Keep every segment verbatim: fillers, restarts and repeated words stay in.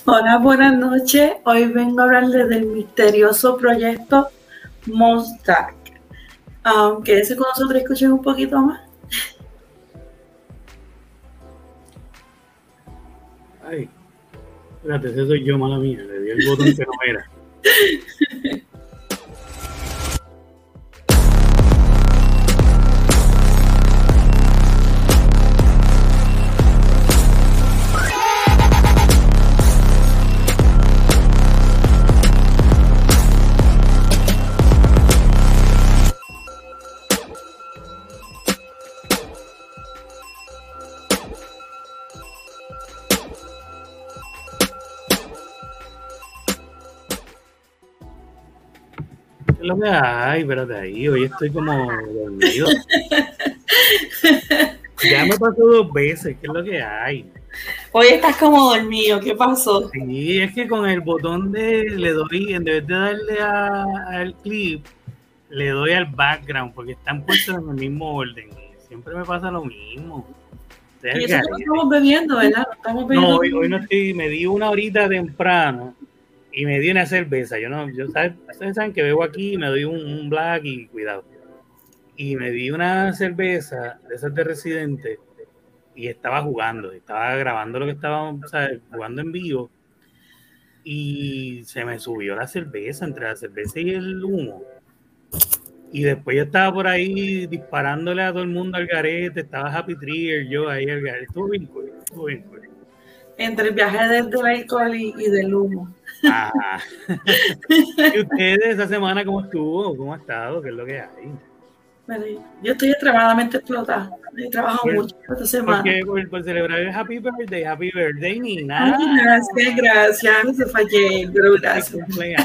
Hola, buenas noches. Hoy vengo a hablarles del misterioso proyecto Mostak. Um, quédense con nosotros y escuchen un poquito más. Ay, espérate, ese soy yo, mala mía. Le di el botón que no era. ¿Qué es lo que hay? Espérate ahí, hoy estoy como dormido. Ya me pasó dos veces, ¿qué es lo que hay? Hoy estás como dormido, ¿qué pasó? Sí, es que con el botón de le doy, en vez de darle a, al clip, le doy al background, porque están puestos en el mismo orden. Siempre me pasa lo mismo. Y eso que no estamos bebiendo, ¿verdad? No, estamos bebiendo. No, hoy, hoy no estoy, me di una horita temprano y me di una cerveza. Yo no, yo ¿sabes? Ustedes saben que bebo aquí, me doy un, un black y cuidado. Y me di una cerveza de esas de Residente y estaba jugando, estaba grabando lo que estaba, ¿sabes? Jugando en vivo y se me subió la cerveza entre la cerveza y el humo. Y después yo estaba por ahí disparándole a todo el mundo al garete, estaba Happy Trigger, yo ahí al garete. Estuvo bien cool, estuvo bien cool. Entre el viaje del, del alcohol y, y del humo. Ah. ¿Y ustedes esa semana cómo estuvo? ¿Cómo ha estado? ¿Qué es lo que hay? Bueno, yo estoy extremadamente explotada. He trabajado Por, mucho esta semana. Porque por, por celebrar el Happy Birthday, Happy Birthday, Nina. Ay, gracias, gracias. No se fallé, pero gracias.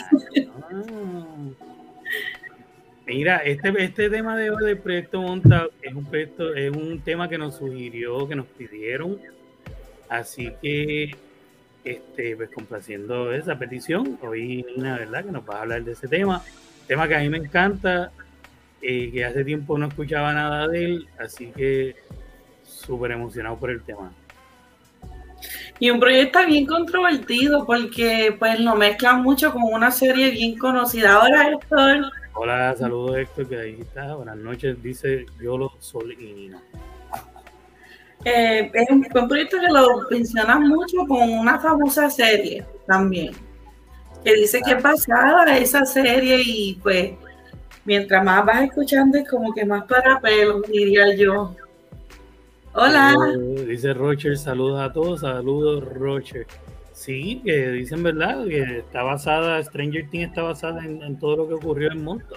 Mira, este, este tema de hoy del proyecto Monta es un proyecto, es un tema que nos sugirió, que nos pidieron. Así que, este, pues complaciendo esa petición, hoy Nina, ¿verdad? Que nos va a hablar de ese tema. Tema que a mí me encanta, eh, que hace tiempo no escuchaba nada de él, así que súper emocionado por el tema. Y un proyecto bien controvertido porque pues lo mezclan mucho con una serie bien conocida. Ahora, Héctor. Hola, saludos Héctor, que ahí está. Buenas noches, dice Yolo, Sol y Nina. Eh, es un, un proyecto que lo mencionan mucho con una famosa serie también, que dice que es basada en esa serie y pues mientras más vas escuchando es como que más para pelos, diría yo. Hola. Eh, dice Rocher, saludos a todos, saludos Rocher. Sí, que dicen verdad, que está basada, Stranger Things está basada en, en todo lo que ocurrió en Montauk.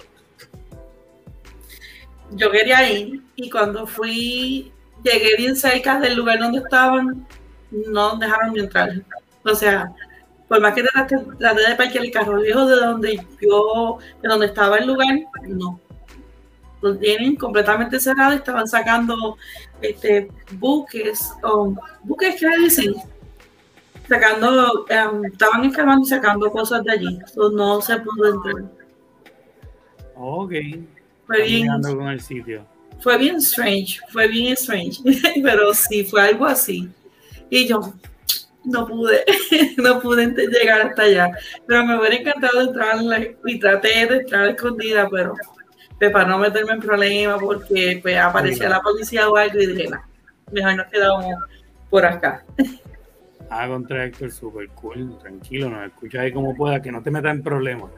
Yo quería ir y cuando fui, llegué bien cerca del lugar donde estaban, no dejaron ni entrar. O sea, por más que traté de parquear el carro lejos de donde yo, de donde estaba el lugar, no. Lo tienen completamente cerrado y estaban sacando este, buques, o buques que le dicen, sacando, um, estaban escarbando y sacando cosas de allí. So, no se pudo entrar. Ok. Fue bien, con el sitio. fue bien strange, fue bien strange, pero sí, fue algo así. Y yo no pude, no pude llegar hasta allá. Pero me hubiera encantado entrar y traté de entrar escondida, pero pues, para no meterme en problemas porque pues, aparecía sí. la policía o algo y dije, no, mejor nos quedamos por acá. Ah, contra Héctor, super cool, tranquilo, nos escuchas ahí como pueda, que no te metas en problemas.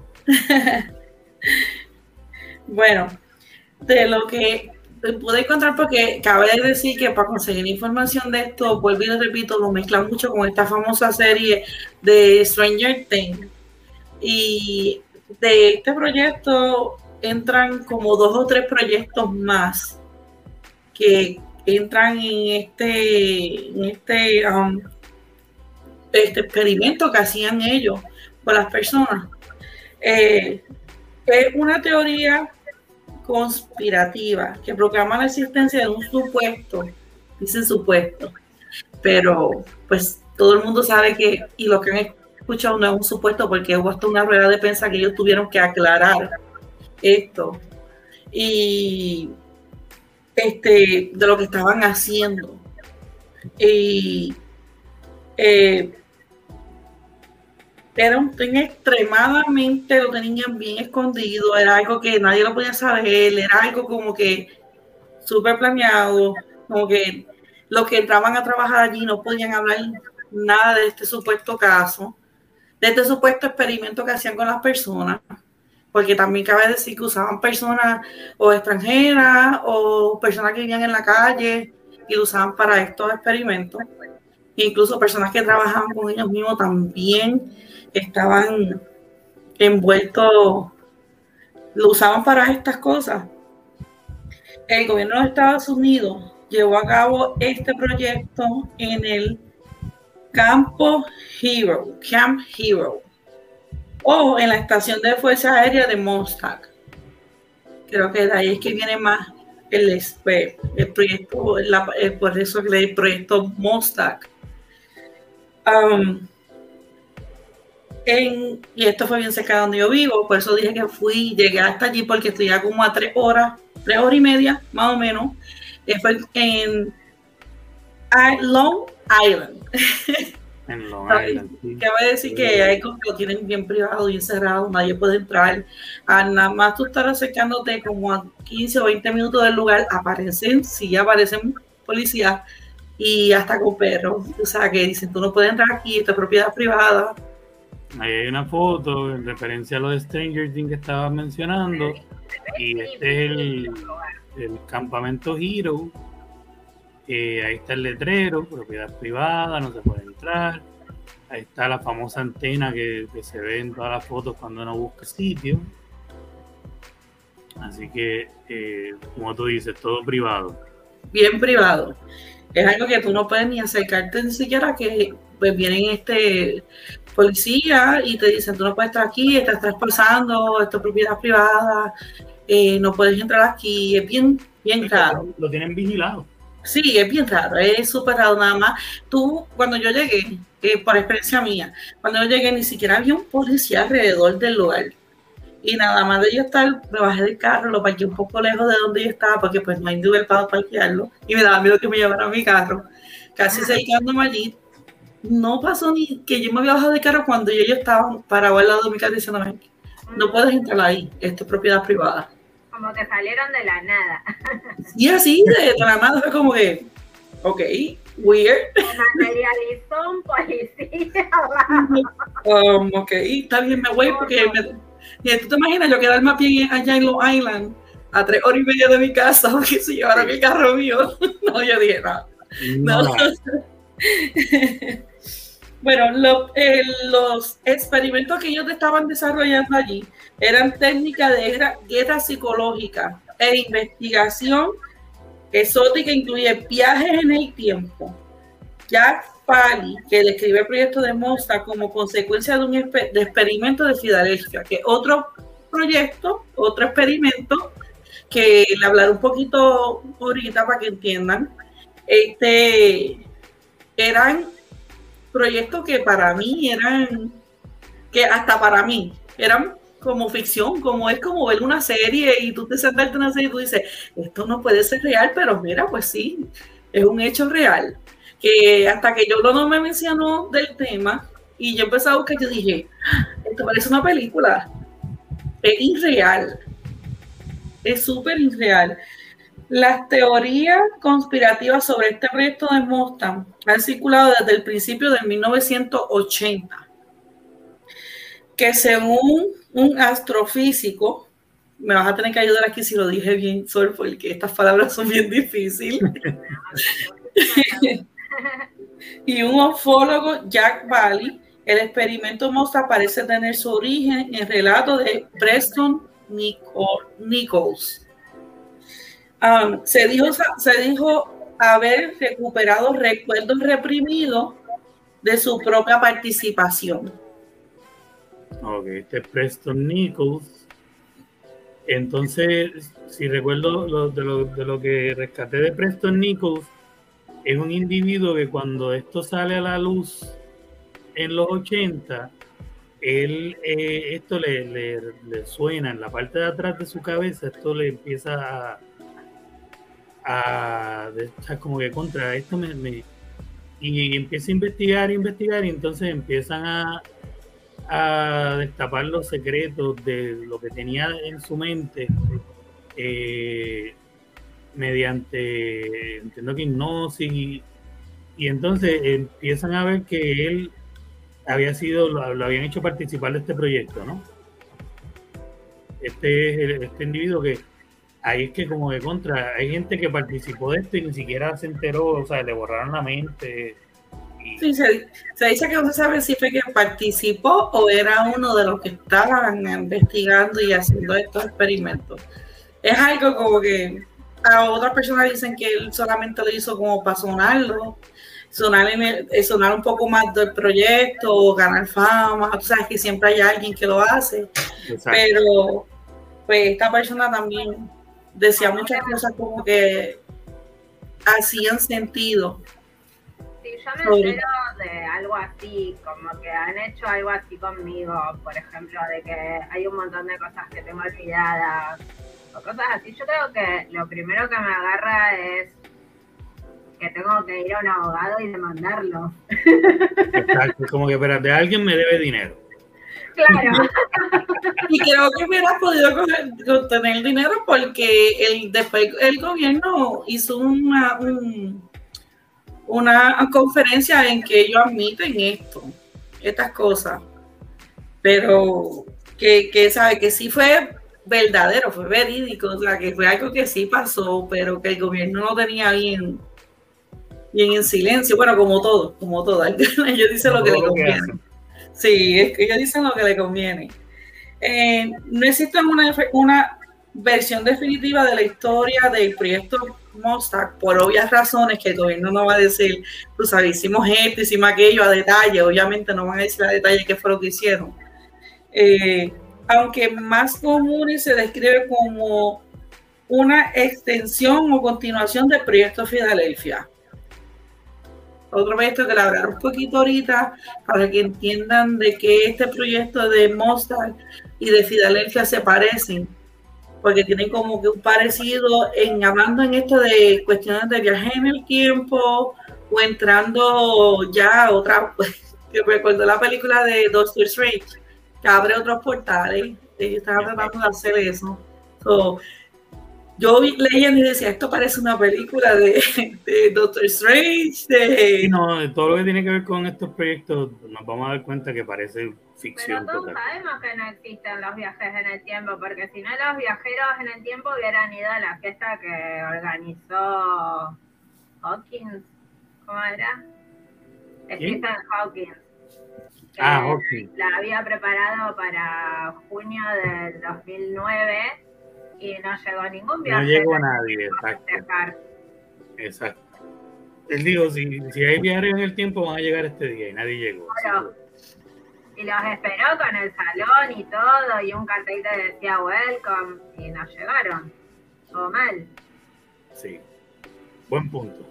Bueno, de lo que pude encontrar, porque cabe decir que para conseguir información de esto, vuelvo y lo repito, lo mezclan mucho con esta famosa serie de Stranger Things. Y de este proyecto entran como dos o tres proyectos más que entran en este, en este, um, este experimento que hacían ellos con las personas. Eh, es una teoría conspirativa que proclama la existencia de un supuesto, dicen supuesto, pero pues todo el mundo sabe que, y lo que han escuchado no es un supuesto porque hubo hasta una rueda de prensa que ellos tuvieron que aclarar esto y este de lo que estaban haciendo y eh, era un tren extremadamente, lo tenían bien escondido, era algo que nadie lo podía saber, era algo como que súper planeado, como que los que entraban a trabajar allí no podían hablar nada de este supuesto caso, de este supuesto experimento que hacían con las personas, porque también cabe decir que usaban personas o extranjeras o personas que vivían en la calle y lo usaban para estos experimentos. Incluso personas que trabajaban con ellos mismos también estaban envueltos, lo usaban para estas cosas. El gobierno de los Estados Unidos llevó a cabo este proyecto en el Campo Hero, Camp Hero, o en la estación de Fuerza Aérea de Mondstadt. Creo que de ahí es que viene más el, el proyecto, la, el, por eso el proyecto Mondstadt. Um, en, y esto fue bien cerca de donde yo vivo, por eso dije que fui, llegué hasta allí porque estoy ya como a tres horas, tres horas y media, más o menos. Eh, fue en Long Island. En Long Island. Sí. Cabe decir que hay como que lo tienen bien privado y encerrado, nadie puede entrar. A nada más tú estar acercándote como a quince o veinte minutos del lugar, aparecen, sí aparecen policías y hasta con perros. O sea, que dicen, tú no puedes entrar aquí, esta es propiedad privada. Ahí hay una foto en referencia a lo de Stranger Things que estabas mencionando. Y este es el, el campamento Hero. Eh, ahí está el letrero, propiedad privada, no se puede entrar. Ahí está la famosa antena que, que se ve en todas las fotos cuando uno busca sitio. Así que, eh, como tú dices, todo privado. Bien privado. Es algo que tú no puedes ni acercarte ni siquiera, que pues vienen este policía y te dicen, tú no puedes estar aquí, estás traspasando, esto es propiedad privada, eh, no puedes entrar aquí. Es bien, bien raro. Lo tienen vigilado. Sí, es bien raro, es súper raro. Nada más, tú, cuando yo llegué, eh, por experiencia mía, cuando yo llegué ni siquiera había un policía alrededor del lugar. Y nada más de yo estar, me bajé del carro, lo parqué un poco lejos de donde yo estaba, porque pues no hay nivel para parquearlo, y me daba miedo que me llevara a mi carro. Casi acercándome allí, no pasó ni que yo me había bajado del carro cuando yo, yo estaba parado al lado de mi casa diciéndome, no puedes entrar ahí, esto es propiedad privada. Como que salieron de la nada. Y así, de la nada, fue como que, ok, weird. Me materializó un policía. um, ok, está bien, me voy porque me... Y tú te imaginas yo quedarme a pie allá en Long Island a tres horas y media de mi casa porque se llevaron el carro mío. No, yo dije nada. No. No. Bueno, lo, eh, los experimentos que ellos estaban desarrollando allí eran técnicas de guerra, guerra psicológica e investigación exótica, incluye viajes en el tiempo. Jack Pally, que describe el proyecto de Mondstadt como consecuencia de un exper- de experimento de Filadelfia, que otro proyecto, otro experimento, que le hablaré un poquito ahorita para que entiendan. Este, eran proyectos que para mí eran, que hasta para mí, eran como ficción, como es como ver una serie y tú te sentaste en una serie y tú dices, esto no puede ser real, pero mira, pues sí, es un hecho real. Que hasta que yo no me mencionó del tema y yo empecé a buscar, yo dije, esto parece una película, es irreal, es súper irreal. Las teorías conspirativas sobre este proyecto de Mondstadt han circulado desde el principio de mil novecientos ochenta, que según un astrofísico, me vas a tener que ayudar aquí si lo dije bien, Sol, porque estas palabras son bien difíciles, y un ufólogo, Jack Pally, el experimento Mondstadt parece tener su origen en el relato de Preston Nichols. Um, se, dijo, se dijo haber recuperado recuerdos reprimidos de su propia participación. Ok, este es Preston Nichols. Entonces, si recuerdo lo, de, lo, de lo que rescaté de Preston Nichols, es un individuo que cuando esto sale a la luz en los ochenta, él, eh, esto le, le, le suena en la parte de atrás de su cabeza, esto le empieza a, a de, como que contra esto me, me y empieza a investigar, investigar y entonces empiezan a, a destapar los secretos de lo que tenía en su mente eh, mediante, entiendo que hipnosis, y, y entonces empiezan a ver que él había sido, lo, lo habían hecho participar de este proyecto, ¿no? Este es el, este individuo que ahí es que como de contra, hay gente que participó de esto y ni siquiera se enteró, o sea, le borraron la mente. Y... Sí, se, se dice que no se sabe si fue que participó o era uno de los que estaban investigando y haciendo estos experimentos. Es algo como que a otras personas dicen que él solamente lo hizo como para sonarlo, sonar, en el, sonar un poco más del proyecto, ganar fama. Tú sabes que siempre hay alguien que lo hace. Exacto. Pero pues esta persona también decía muchas cosas como que hacían sentido. Sí, yo me entero de algo así, como que han hecho algo así conmigo, por ejemplo, de que hay un montón de cosas que tengo olvidadas o cosas así. Yo creo que lo primero que me agarra es que tengo que ir a un abogado y demandarlo. Exacto, como que espérate, alguien me debe dinero. Claro. Y creo que hubieras podido obtener el dinero porque el, después el gobierno hizo una, un, una conferencia en que ellos admiten esto, estas cosas, pero que, que sabe que sí fue verdadero, fue verídico, o sea, que fue algo que sí pasó, pero que el gobierno no tenía bien, bien en silencio, bueno, como todo, como todo, ellos dicen lo que le conviene. Sí, es que ellos dicen lo que le conviene. Eh, no existe una, una versión definitiva de la historia del proyecto Mossack, por obvias razones que el gobierno no va a decir, tú sabes, hicimos esto, hicimos aquello a detalle, obviamente no van a decir a detalle qué fue lo que hicieron. Eh, aunque más común se describe como una extensión o continuación del proyecto Filadelfia. Otro proyecto que le hablaré un poquito ahorita para que entiendan de que este proyecto de Mossack y de Filadelfia se parecen, porque tienen como que un parecido en hablando en esto de cuestiones de viaje en el tiempo o entrando ya a otra, pues, que recuerdo la película de Doctor Strange, que abre otros portales, ellos estaban tratando de hacer eso. So, yo leyendo y decía, esto parece una película de, de Doctor Strange. De... Sí, no, todo lo que tiene que ver con estos proyectos nos vamos a dar cuenta que parece ficción. Pero todos total. Sabemos que no existen los viajes en el tiempo, porque si no los viajeros en el tiempo hubieran ido a la fiesta que organizó Hawkins, ¿cómo era? Stephen Hawking. Ah, Hawking. La había preparado para junio del dos mil nueve. Y no llegó ningún viaje. No llegó nadie, exacto. Exacto. Él dijo, si, si hay viajeros en el tiempo, van a llegar este día y nadie llegó. Claro. Y los esperó con el salón y todo, y un cartel que decía welcome, y no llegaron. Todo mal. Sí. Buen punto.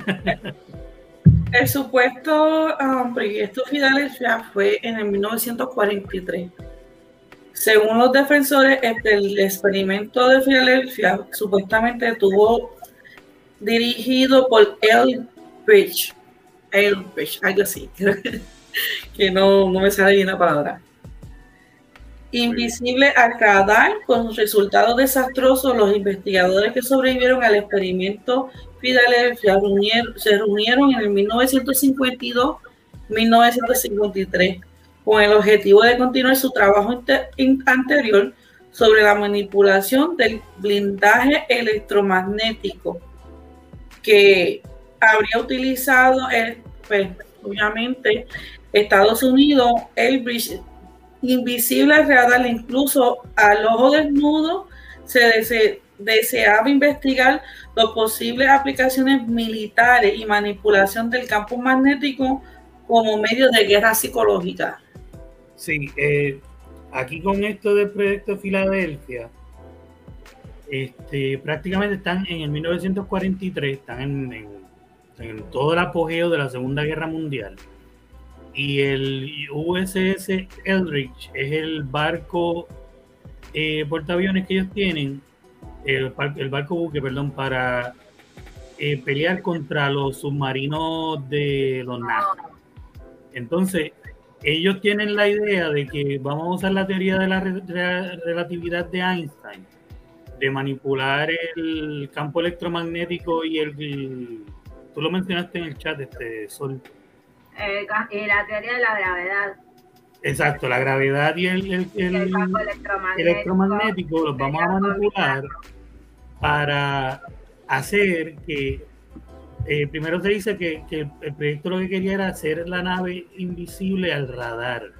El supuesto um, proyecto Filadelfia fue en el mil novecientos cuarenta y tres. Según los defensores, el experimento de Filadelfia supuestamente estuvo dirigido por Eldridge, Eldridge, algo así, que no, no me sale bien la palabra. Invisible al radar, con resultados desastrosos, los investigadores que sobrevivieron al experimento Filadelfia reunieron, se reunieron en el mil novecientos cincuenta y dos a mil novecientos cincuenta y tres. Con el objetivo de continuar su trabajo anterior sobre la manipulación del blindaje electromagnético que habría utilizado, el, pues, obviamente, Estados Unidos, el bridge invisible al radar, incluso al ojo desnudo, se dese, deseaba investigar las posibles aplicaciones militares y manipulación del campo magnético como medio de guerra psicológica. Sí, eh, aquí con esto del proyecto Filadelfia, este, prácticamente están en el mil novecientos cuarenta y tres, están en, en, en todo el apogeo de la Segunda Guerra Mundial. Y el U S S Eldridge es el barco eh, portaaviones que ellos tienen, el, el barco buque, perdón, para eh, pelear contra los submarinos de los nazis. Entonces, ellos tienen la idea de que vamos a usar la teoría de la re re relatividad de Einstein, de manipular el campo electromagnético y el, el tú lo mencionaste en el chat, este Sol. Eh, y la teoría de la gravedad. Exacto, la gravedad y el, el, el, el campo electromagnético, electromagnético los vamos a manipular para hacer que Eh, primero se dice que, que el proyecto lo que quería era hacer la nave invisible al radar,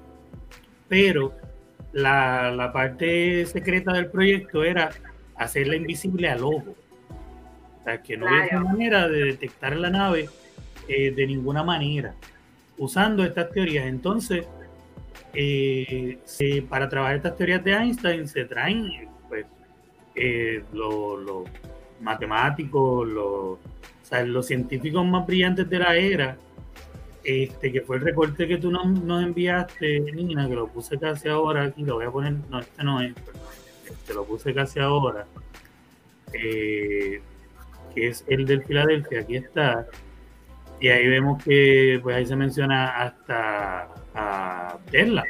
pero la, la parte secreta del proyecto era hacerla invisible al ojo, o sea, que no Claro. hubiese manera de detectar la nave eh, de ninguna manera, usando estas teorías. Entonces, eh, se, para trabajar estas teorías de Einstein se traen pues, eh, los lo matemáticos, los O sea, los científicos más brillantes de la era, este, que fue el recorte que tú nos, nos enviaste, Nina, que lo puse casi ahora aquí, lo voy a poner, no, este no es, perdón, este lo puse casi ahora, eh, que es el del Filadelfia, aquí está, y ahí vemos que, pues ahí se menciona hasta a Tesla.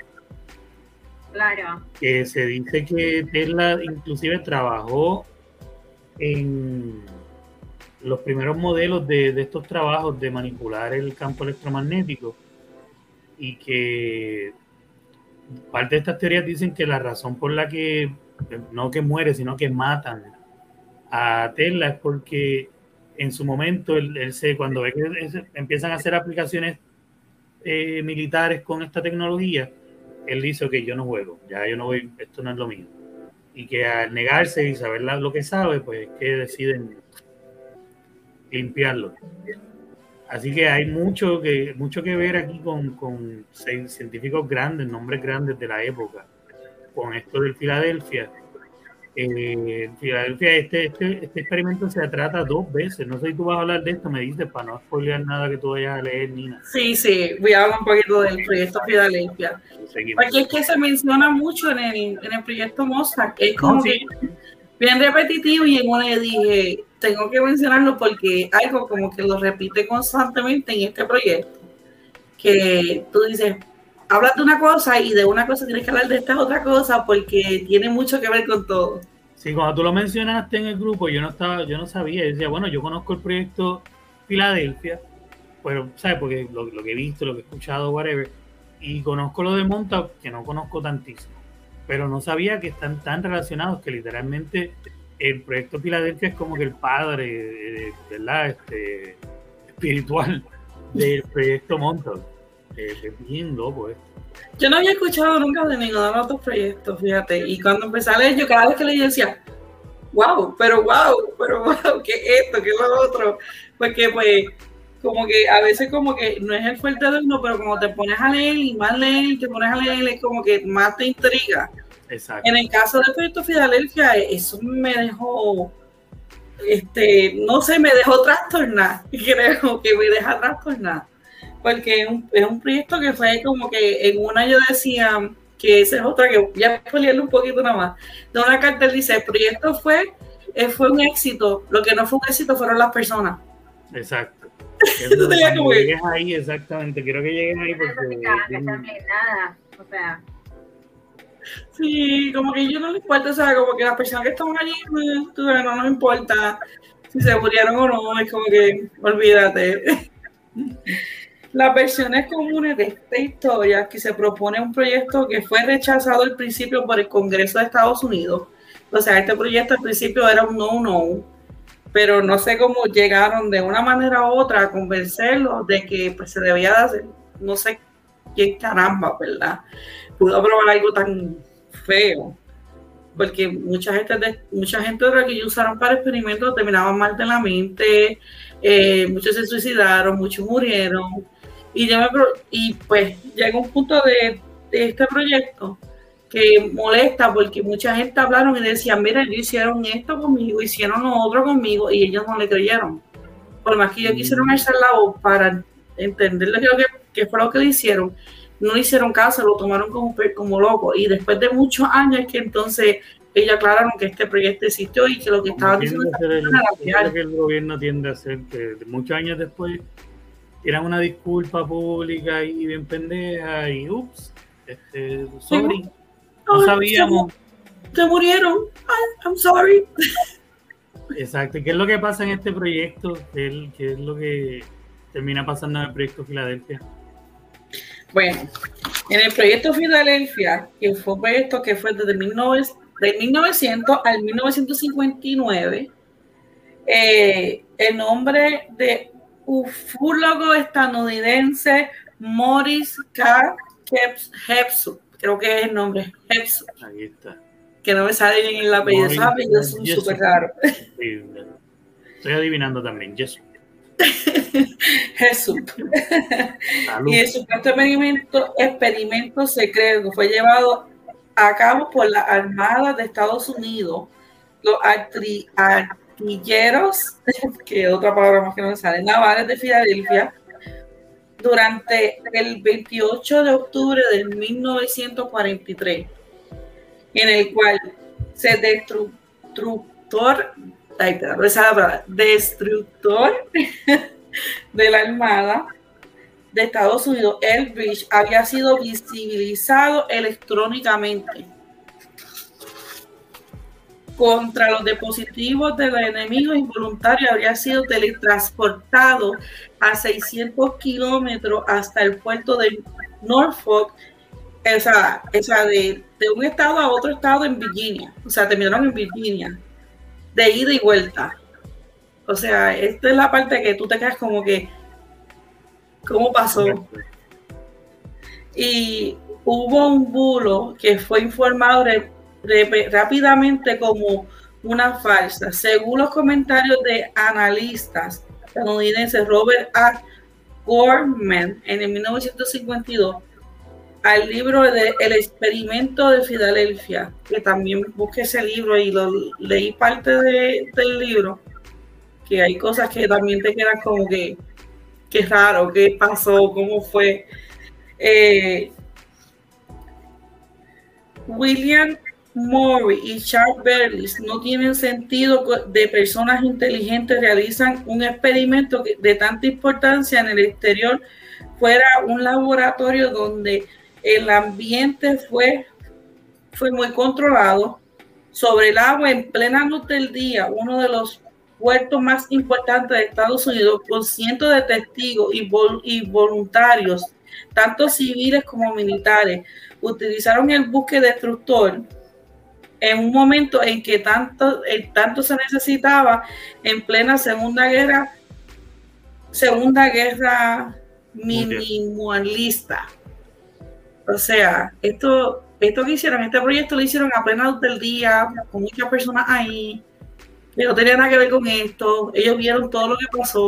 Claro. Que se dice que Tesla inclusive trabajó en los primeros modelos de, de estos trabajos de manipular el campo electromagnético, y que parte de estas teorías dicen que la razón por la que no que muere, sino que matan a Tesla es porque en su momento él, él se, cuando ve que es, empiezan a hacer aplicaciones eh, militares con esta tecnología, él dice que yo no juego, ya yo no voy, esto no es lo mío, y que al negarse y saber la, lo que sabe, pues es que deciden limpiarlo. Así que hay mucho que mucho que ver aquí con, con científicos grandes, nombres grandes de la época, con esto del Filadelfia. Eh, Filadelfia, este, este, este experimento se trata dos veces. No sé si tú vas a hablar de esto, me dices, para no spoilear nada que tú vayas a leer, Nina. Sí, sí, voy a hablar un poquito del proyecto Filadelfia. Porque es que se menciona mucho en el, en el proyecto Mozart. Es como no, sí. que bien repetitivo, y en una le dije, tengo que mencionarlo porque algo como que lo repite constantemente en este proyecto, que tú dices, hablas de una cosa y de una cosa tienes que hablar de esta otra cosa porque tiene mucho que ver con todo. Sí, cuando tú lo mencionaste en el grupo, yo no estaba, yo no sabía, yo decía, bueno, yo conozco el proyecto Filadelfia, pero, ¿sabes? Porque lo, lo que he visto, lo que he escuchado, whatever, y conozco lo de Montauk, que no conozco tantísimo, pero no sabía que están tan relacionados, que literalmente el proyecto Filadelfia es como que el padre, ¿verdad? Este, espiritual del proyecto Montauk. Eh, es bien loco esto. Yo no había escuchado nunca de ninguno de los otros proyectos, fíjate, y cuando empecé a leer, yo cada vez que leía decía, wow, pero wow, pero wow, ¿qué es esto? ¿Qué es lo otro? Porque pues, como que a veces como que no es el fuerte de uno, pero como te pones a leer y más leer y te pones a leer, es como que más te intriga. Exacto. En el caso del proyecto Filadelfia, eso me dejó, este, no sé, me dejó trastornada, creo que me deja trastornada, porque es un, es un proyecto que fue como que en una yo decía, que esa es otra que voy a leerle un poquito nada más, de una carta él dice, el proyecto fue, fue un éxito, lo que no fue un éxito fueron las personas. Exacto. Eso tenía como llegues ahí, exactamente, quiero que llegues ahí porque... Que están blindadas, o sea... Sí, como que yo no le importa, o sea, como que las personas que están allí, no, no nos importa si se murieron o no, es como que, olvídate. Las versiones comunes de esta historia, que se propone un proyecto que fue rechazado al principio por el Congreso de Estados Unidos, o sea, este proyecto al principio era un no, no, pero no sé cómo llegaron de una manera u otra a convencerlos de que pues, se debía de hacer, no sé quién caramba, ¿verdad? Pudo aprobar algo tan feo, porque mucha gente de, mucha gente de la que ellos usaron para experimentos terminaban mal de la mente, eh, muchos se suicidaron, muchos murieron, y, yo me, y pues llega un punto de, de este proyecto que molesta porque mucha gente hablaron y decían, mira, ellos hicieron esto conmigo, hicieron lo otro conmigo, y ellos no le creyeron, por más que ellos quisieron alzar la voz para entender lo que, que fue lo que le hicieron, no le hicieron caso, lo tomaron como, como loco, y después de muchos años es que entonces ellos aclararon que este proyecto existió y que lo que estaban diciendo el, era real. Que el gobierno tiende a hacer, que muchos años después tiran una disculpa pública y bien pendeja y ups, este, sorry, no Ay, sabíamos. Se, se murieron, Ay, I'm sorry. Exacto, ¿y qué es lo que pasa en este proyecto? ¿Qué es, qué es lo que termina pasando en el proyecto Filadelfia? Bueno, en el proyecto Filadelfia, que fue un proyecto que fue desde mil novecientos al mil novecientos cincuenta y nueve, eh, el nombre de ufólogo estadounidense Morris K. Hepsup, creo que es el nombre, Hepsup. Ahí está. Que no me sale bien el apellido, esos apellidos son súper raros. Sí, estoy adivinando también, Jesús. Jesús. Y el supuesto experimento, experimento secreto fue llevado a cabo por la Armada de Estados Unidos, los artri, artilleros, que otra palabra más que no me sale, navales de Filadelfia, durante el veintiocho de octubre de mil novecientos cuarenta y tres, en el cual se destructor, ay, perdón, esa es la palabra, destructor de la Armada de Estados Unidos, el Bridge, había sido visibilizado electrónicamente contra los dispositivos de los enemigos involuntarios, habría sido teletransportado a seiscientos kilómetros hasta el puerto de Norfolk, esa, esa de, de un estado a otro estado en Virginia, o sea, terminaron en Virginia, de ida y vuelta. O sea, esta es la parte que tú te quedas como que, ¿cómo pasó? Y hubo un bulo que fue informado re, re, rápidamente como una farsa. Según los comentarios de analistas estadounidenses, Robert A. Gorman, en el mil novecientos cincuenta y dos, al libro de El experimento de Filadelfia, que también busqué ese libro y lo leí parte de, del libro, que hay cosas que también te quedan como que, qué raro, qué pasó, cómo fue. Eh, William Murray y Charles Berlitz no tienen sentido de personas inteligentes realizan un experimento de tanta importancia en el exterior fuera un laboratorio donde el ambiente fue, fue muy controlado, sobre el agua en plena luz del día, uno de los puertos más importantes de Estados Unidos, con cientos de testigos y, vol y voluntarios, tanto civiles como militares, utilizaron el buque destructor en un momento en que tanto, eh, tanto se necesitaba en plena Segunda Guerra, Segunda Guerra minimalista. O sea, esto, esto que hicieron, este proyecto lo hicieron a plena luz del día, con muchas personas ahí, que no tenía nada que ver con esto. Ellos vieron todo lo que pasó.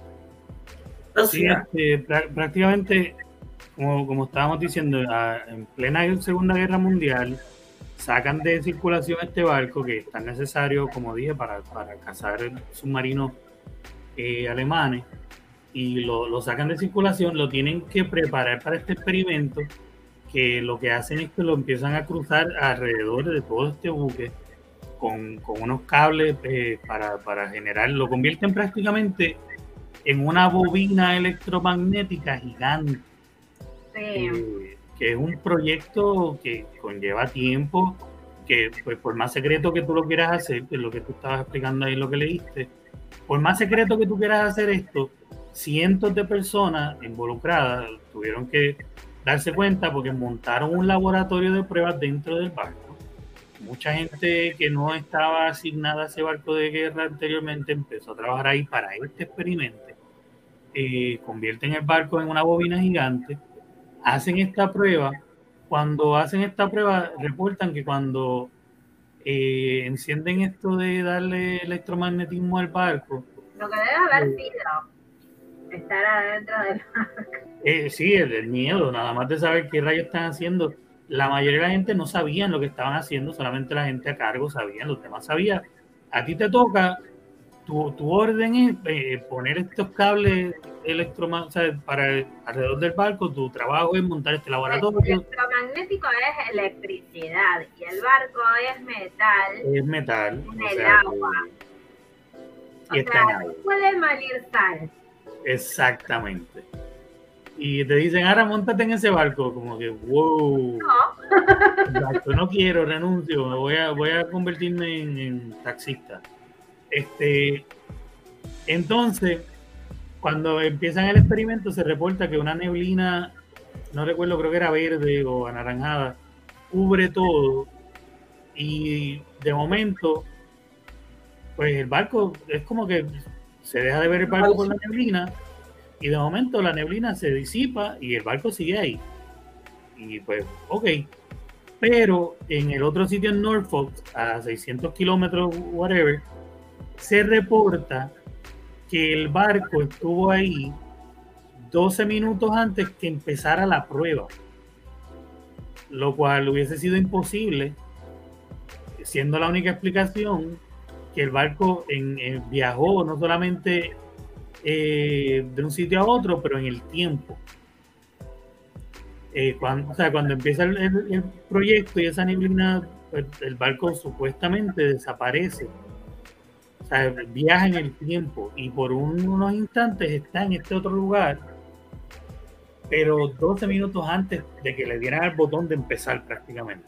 O sí, sea, este, prácticamente, como, como estábamos diciendo, en plena Segunda Guerra Mundial, sacan de circulación este barco que es tan necesario, como dije, para, para cazar submarinos eh, alemanes, y lo, lo sacan de circulación, lo tienen que preparar para este experimento, que lo que hacen es que lo empiezan a cruzar alrededor de todo este buque con, con unos cables eh, para, para generar, lo convierten prácticamente en una bobina electromagnética gigante. Sí. Eh, que es un proyecto que conlleva tiempo, que pues por más secreto que tú lo quieras hacer, que es lo que tú estabas explicando ahí, lo que leíste, por más secreto que tú quieras hacer esto, cientos de personas involucradas tuvieron que darse cuenta porque montaron un laboratorio de pruebas dentro del barco. Mucha gente que no estaba asignada a ese barco de guerra anteriormente empezó a trabajar ahí para este experimento. Eh, convierten el barco en una bobina gigante, hacen esta prueba. Cuando hacen esta prueba, reportan que cuando eh, encienden esto de darle electromagnetismo al barco, lo que debe haber eh, sido estar adentro del barco. Eh, sí, el, el miedo, nada más de saber qué rayos están haciendo. La mayoría de la gente no sabían lo que estaban haciendo, solamente la gente a cargo sabían, los demás sabían. A ti te toca, tu, tu orden es eh, poner estos cables electromagnéticos, o sea, para alrededor del barco, tu trabajo es montar este laboratorio. El electromagnético es electricidad y el barco es metal. Es metal. En el sea, agua. Y o sea, no puede malir sal. Exactamente. Y te dicen, ahora móntate en ese barco, como que, wow. No. Exacto, no quiero, renuncio, me voy a, voy a convertirme en, en taxista. Este, entonces, cuando empiezan el experimento, se reporta que una neblina, no recuerdo, creo que era verde o anaranjada, cubre todo. Y de momento, pues el barco es como que se deja de ver el barco por la neblina. Y de momento la neblina se disipa y el barco sigue ahí. Y pues, ok. Pero en el otro sitio en Norfolk, a seiscientos kilómetros, whatever, se reporta que el barco estuvo ahí doce minutos antes que empezara la prueba. Lo cual hubiese sido imposible, siendo la única explicación que el barco en, en, viajó no solamente Eh, de un sitio a otro, pero en el tiempo. Eh, cuando, o sea, cuando empieza el, el, el proyecto y esa neblina, el, el barco supuestamente desaparece. O sea, viaja en el tiempo y por un, unos instantes está en este otro lugar, pero doce minutos antes de que le dieran el botón de empezar prácticamente.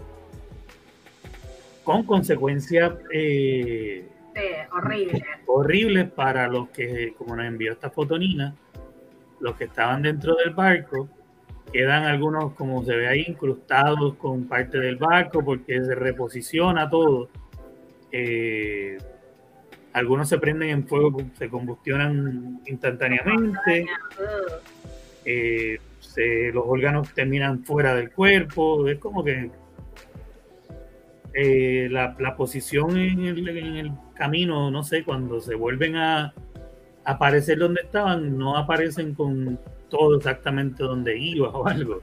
Con consecuencias eh, Sí, horrible. Horrible para los que, como nos envió esta foto Nina, los que estaban dentro del barco, quedan algunos, como se ve ahí, incrustados con parte del barco porque se reposiciona todo. Eh, algunos se prenden en fuego, se combustionan instantáneamente. Eh, se, los órganos terminan fuera del cuerpo. Es como que Eh, la, la posición en el, en el camino, no sé, cuando se vuelven a, a aparecer donde estaban, no aparecen con todo exactamente donde iba o algo.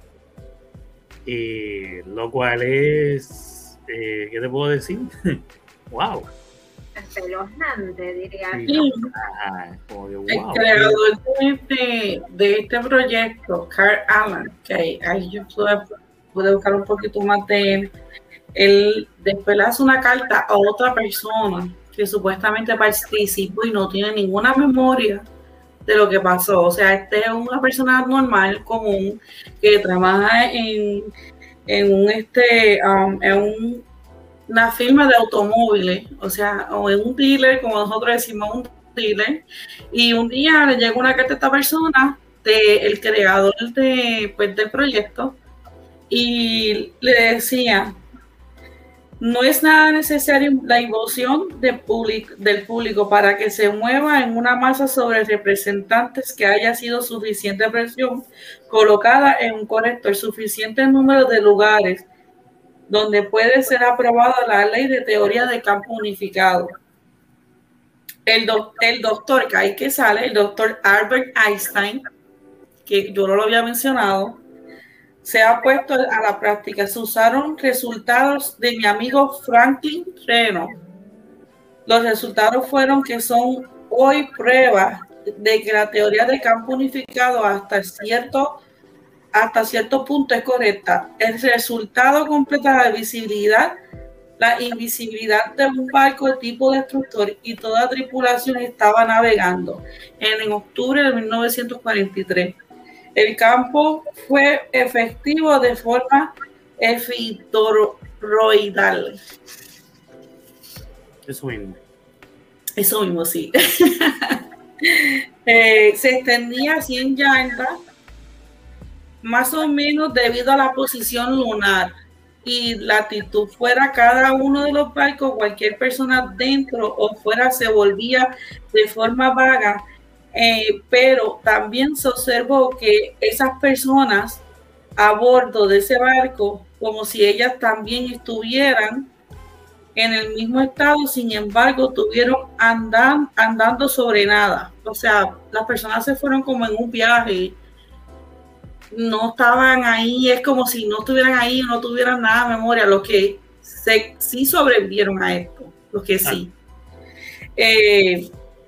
Eh, lo cual es, eh, ¿qué te puedo decir? ¡Wow! Espeluznante, diría Sí. yo. Ah, como de, wow. El creador de este, de este proyecto, Carl Allen, que ahí, ahí yo pude, pude buscar un poquito más de él. Él después le hace una carta a otra persona que supuestamente participó y no tiene ninguna memoria de lo que pasó. O sea, este es una persona normal, común, que trabaja en, en un este um, en un, una firma de automóviles, o sea, o en un dealer, como nosotros decimos, un dealer, y un día le llega una carta a esta persona del creador de, pues, del proyecto y le decía: no es nada necesario la involución de público, del público para que se mueva en una masa sobre representantes que haya sido suficiente presión colocada en un corrector, suficiente número de lugares donde puede ser aprobada la ley de teoría de campo unificado. El, do, el doctor que ahí que sale, el doctor Albert Einstein, que yo no lo había mencionado, se ha puesto a la práctica. Se usaron resultados de mi amigo Franklin Reno. Los resultados fueron que son hoy pruebas de que la teoría del campo unificado hasta cierto, hasta cierto punto es correcta. El resultado completa la visibilidad, la invisibilidad de un barco de tipo destructor y toda tripulación estaba navegando en, en octubre de mil novecientos cuarenta y tres. El campo fue efectivo de forma efidoroidal. Eso mismo. Eso mismo, sí. eh, se extendía a cien yardas, más o menos debido a la posición lunar y latitud. Fuera cada uno de los barcos, cualquier persona dentro o fuera se volvía de forma vaga. Eh, pero también se observó que esas personas a bordo de ese barco, como si ellas también estuvieran en el mismo estado, sin embargo, estuvieron andan, andando sobre nada. O sea, las personas se fueron como en un viaje, no estaban ahí, es como si no estuvieran ahí, no tuvieran nada de memoria, los que se, sí sobrevivieron a esto, los que sí. Eh,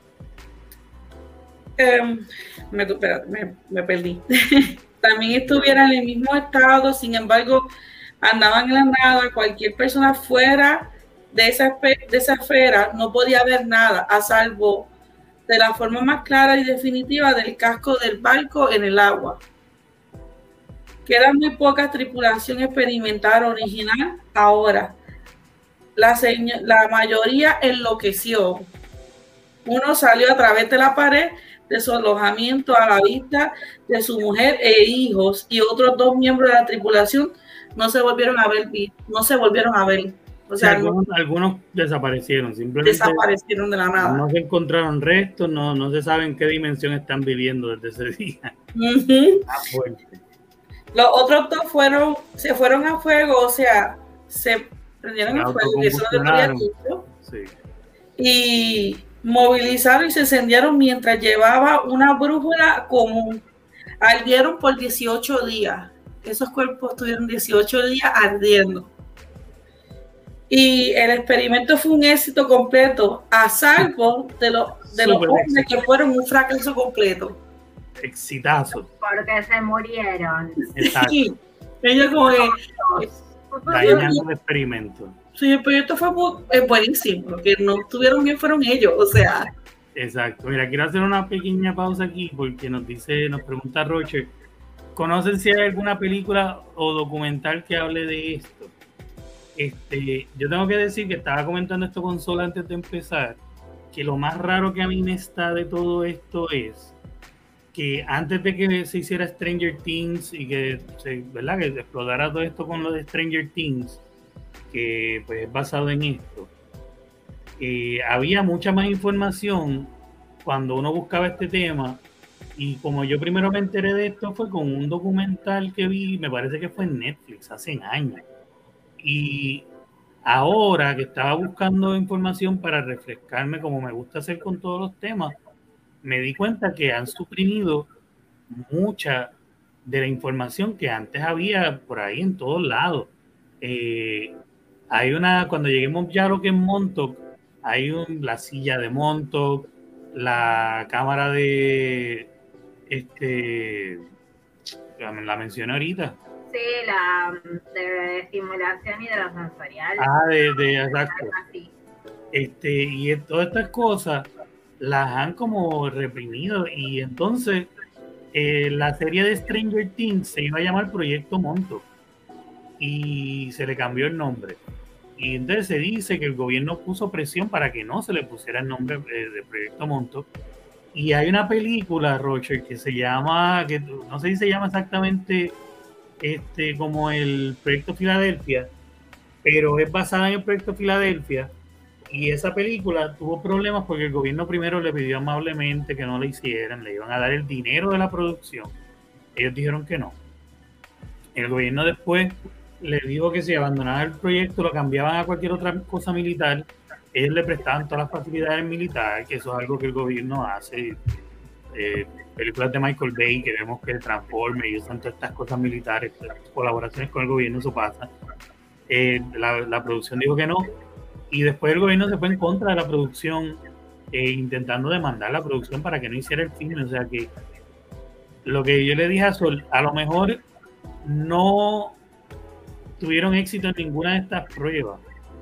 Eh, me, me, me perdí. También estuvieran en el mismo estado, sin embargo, andaban en la nada. Cualquier persona fuera de esa, de esa esfera no podía ver nada, a salvo de la forma más clara y definitiva del casco del barco en el agua. Quedan muy pocas tripulación experimental original ahora. La, la mayoría enloqueció. Uno salió a través de la pared de su alojamiento a la vista de su mujer e hijos, y otros dos miembros de la tripulación no se volvieron a ver, no se volvieron a ver. O sea, algunos, no, algunos desaparecieron, simplemente desaparecieron de la nada. No se encontraron restos, no, no se sabe en qué dimensión están viviendo desde ese día. Uh-huh. Los otros dos fueron, se fueron a fuego, o sea, se prendieron a fuego, y eso lo había dicho. Sí. Y movilizaron y se incendiaron mientras llevaba una brújula común. Ardieron por dieciocho días. Esos cuerpos estuvieron dieciocho días ardiendo. Y el experimento fue un éxito completo, a salvo de, lo, de los hombres que fueron un fracaso completo. Exitazo. Porque se murieron. Exacto. Sí, ellos como que... Dañando el experimento. Sí, el proyecto fue muy, es buenísimo. Los que no estuvieron bien fueron ellos, o sea... Exacto. Mira, quiero hacer una pequeña pausa aquí porque nos dice, nos pregunta Roche, ¿conocen si hay alguna película o documental que hable de esto? Este, yo tengo que decir que estaba comentando esto con Sol antes de empezar, que lo más raro que a mí me está de todo esto es que antes de que se hiciera Stranger Things y que se, ¿verdad? que explotara todo esto con lo de Stranger Things, que pues es basado en esto, eh, había mucha más información cuando uno buscaba este tema, y como yo primero me enteré de esto fue con un documental que vi, me parece que fue en Netflix hace años. Y ahora que estaba buscando información para refrescarme, como me gusta hacer con todos los temas, me di cuenta que han suprimido mucha de la información que antes había por ahí en todos lados. Eh, hay una, cuando lleguemos ya a lo que es Montauk, hay un, la silla de Montauk, la cámara de, este, la mencioné ahorita. Sí, la de estimulación hidrosensorial. Ah, de, de exacto. Este, y todas estas cosas las han como reprimido, y entonces eh, la serie de Stranger Things se iba a llamar Proyecto Montauk y se le cambió el nombre, y entonces se dice que el gobierno puso presión para que no se le pusiera el nombre eh, de Proyecto Montauk. Y hay una película, Roger, que se llama, que no sé si se llama exactamente este como el Proyecto Filadelfia, pero es basada en el Proyecto Filadelfia. Y esa película tuvo problemas porque el gobierno primero le pidió amablemente que no la hicieran, le iban a dar el dinero de la producción. Ellos dijeron que no. El gobierno después le dijo que si abandonaban el proyecto lo cambiaban a cualquier otra cosa militar. Ellos le prestaban todas las facilidades militares, que eso es algo que el gobierno hace. Eh, películas de Michael Bay que vemos que transforma y usan todas estas cosas militares, colaboraciones con el gobierno, eso pasa. Eh, la, la producción dijo que no, y después el gobierno se fue en contra de la producción, eh, intentando demandar la producción para que no hiciera el filme. O sea que lo que yo le dije a Sol, a lo mejor no tuvieron éxito en ninguna de estas pruebas,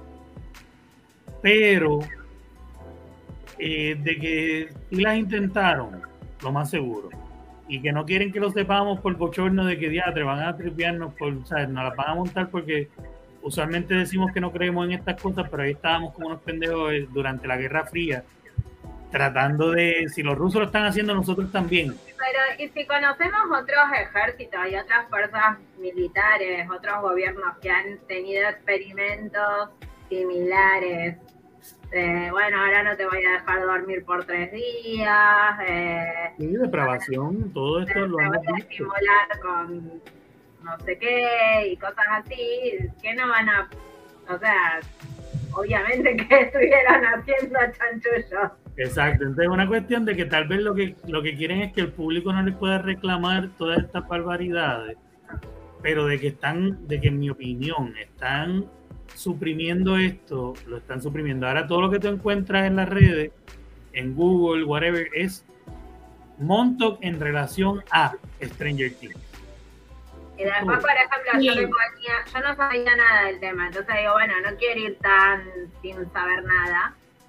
pero eh, de que sí las intentaron, lo más seguro, y que no quieren que lo sepamos por bochorno de que diatre van a tripearnos, por, o sea, nos las van a montar porque usualmente decimos que no creemos en estas cosas, pero ahí estábamos como unos pendejos durante la Guerra Fría, tratando de, si los rusos lo están haciendo, nosotros también. Pero, ¿y si conocemos otros ejércitos y otras fuerzas militares, otros gobiernos que han tenido experimentos similares? Eh, bueno, ahora no te voy a dejar dormir por tres días. Eh, sí, depravación, todo esto te, lo te hemos voy a visto. estimular con no sé qué y cosas así, que no van a, o sea, obviamente que estuvieron haciendo chanchullos. Exacto, entonces es una cuestión de que tal vez lo que lo que quieren es que el público no les pueda reclamar todas estas barbaridades, pero de que están, de que en mi opinión están suprimiendo esto, lo están suprimiendo. Ahora todo lo que tú encuentras en las redes, en Google, whatever, es Montauk en relación a Stranger Things. Y después, por ejemplo, sí. yo, me ponía, yo no sabía nada del tema, entonces digo, bueno, no quiero ir tan sin saber nada.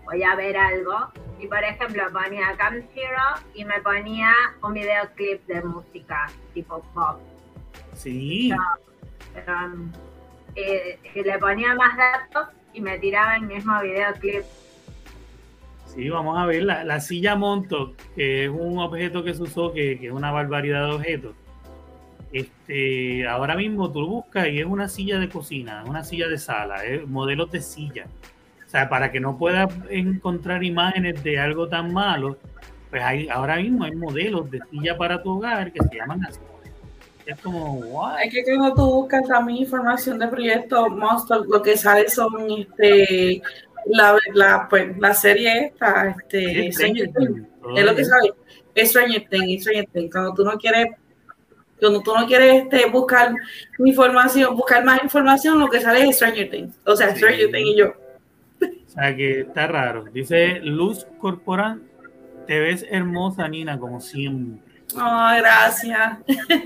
voy a ver algo. Y por ejemplo ponía Camp Hero y me ponía un videoclip de música tipo pop. Sí. Pero, pero, eh, y le ponía más datos y me tiraba el mismo videoclip. Sí, vamos a ver la, la silla Montauk, que es un objeto que se usó, que, que es una barbaridad de objetos. Este, ahora mismo tú lo buscas y es una silla de cocina, una silla de sala, es modelos de silla. O sea, para que no puedas encontrar imágenes de algo tan malo, pues hay, ahora mismo hay modelos de silla para tu hogar que se llaman así. Es como, wow. Es que cuando tú buscas también información de proyectos Monster, lo que sale son este la, la, pues, la serie esta, este, Es Stranger Things. es lo que sale, es Stranger Things, Stranger Things. Cuando tú no quieres, cuando tú no quieres este, buscar información, buscar más información, lo que sale es Stranger Things. O sea, Sí. Stranger Things y yo. O sea que está raro. Dice Luz Corporal, te ves hermosa, Nina, como siempre. Oh, gracias.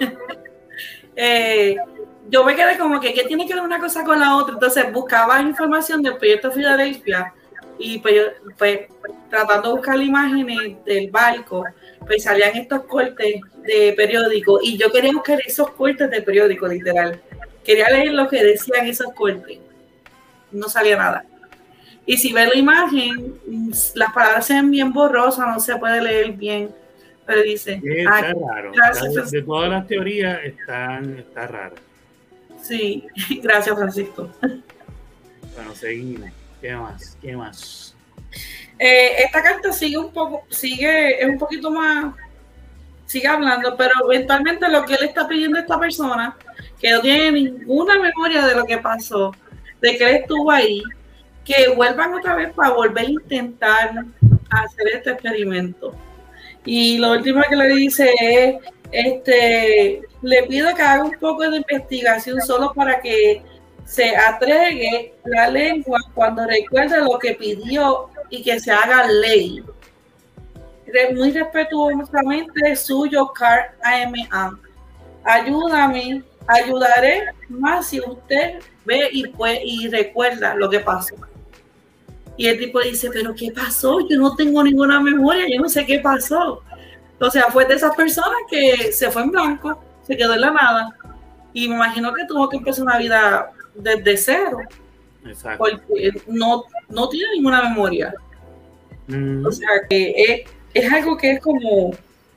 eh, yo me quedé como que, ¿qué tiene que ver una cosa con la otra? Entonces buscaba información del proyecto Filadelfia y pues, yo, pues tratando de buscar imágenes del barco, pues salían estos cortes de periódico y yo quería buscar esos cortes de periódico, literal. Quería leer lo que decían esos cortes. No salía nada. Y si ves la imagen, las palabras se ven bien borrosas, no se puede leer bien. Pero dice, está ah, raro. Gracias, de, de todas las teorías están, está raro. Sí, gracias, Francisco. Bueno, seguimos. ¿Qué más? ¿Qué más? Eh, esta carta sigue un poco, sigue, es un poquito más, sigue hablando, pero eventualmente lo que él está pidiendo a esta persona, que no tiene ninguna memoria de lo que pasó, de que él estuvo ahí, que vuelvan otra vez para volver a intentar hacer este experimento. Y lo último que le dice es, este, le pido que haga un poco de investigación solo para que se atregue la lengua cuando recuerde lo que pidió y que se haga ley. Muy respetuosamente suyo, Carl A M A. Ayúdame, ayudaré más si usted ve y, puede, y recuerda lo que pasó. Y el tipo dice, pero ¿qué pasó? Yo no tengo ninguna memoria, yo no sé qué pasó. O sea, fue de esas personas que se fue en blanco, se quedó en la nada. Y me imagino que tuvo que empezar una vida desde cero. Exacto. Porque no, no tiene ninguna memoria. Mm. O sea, que es, es algo que es como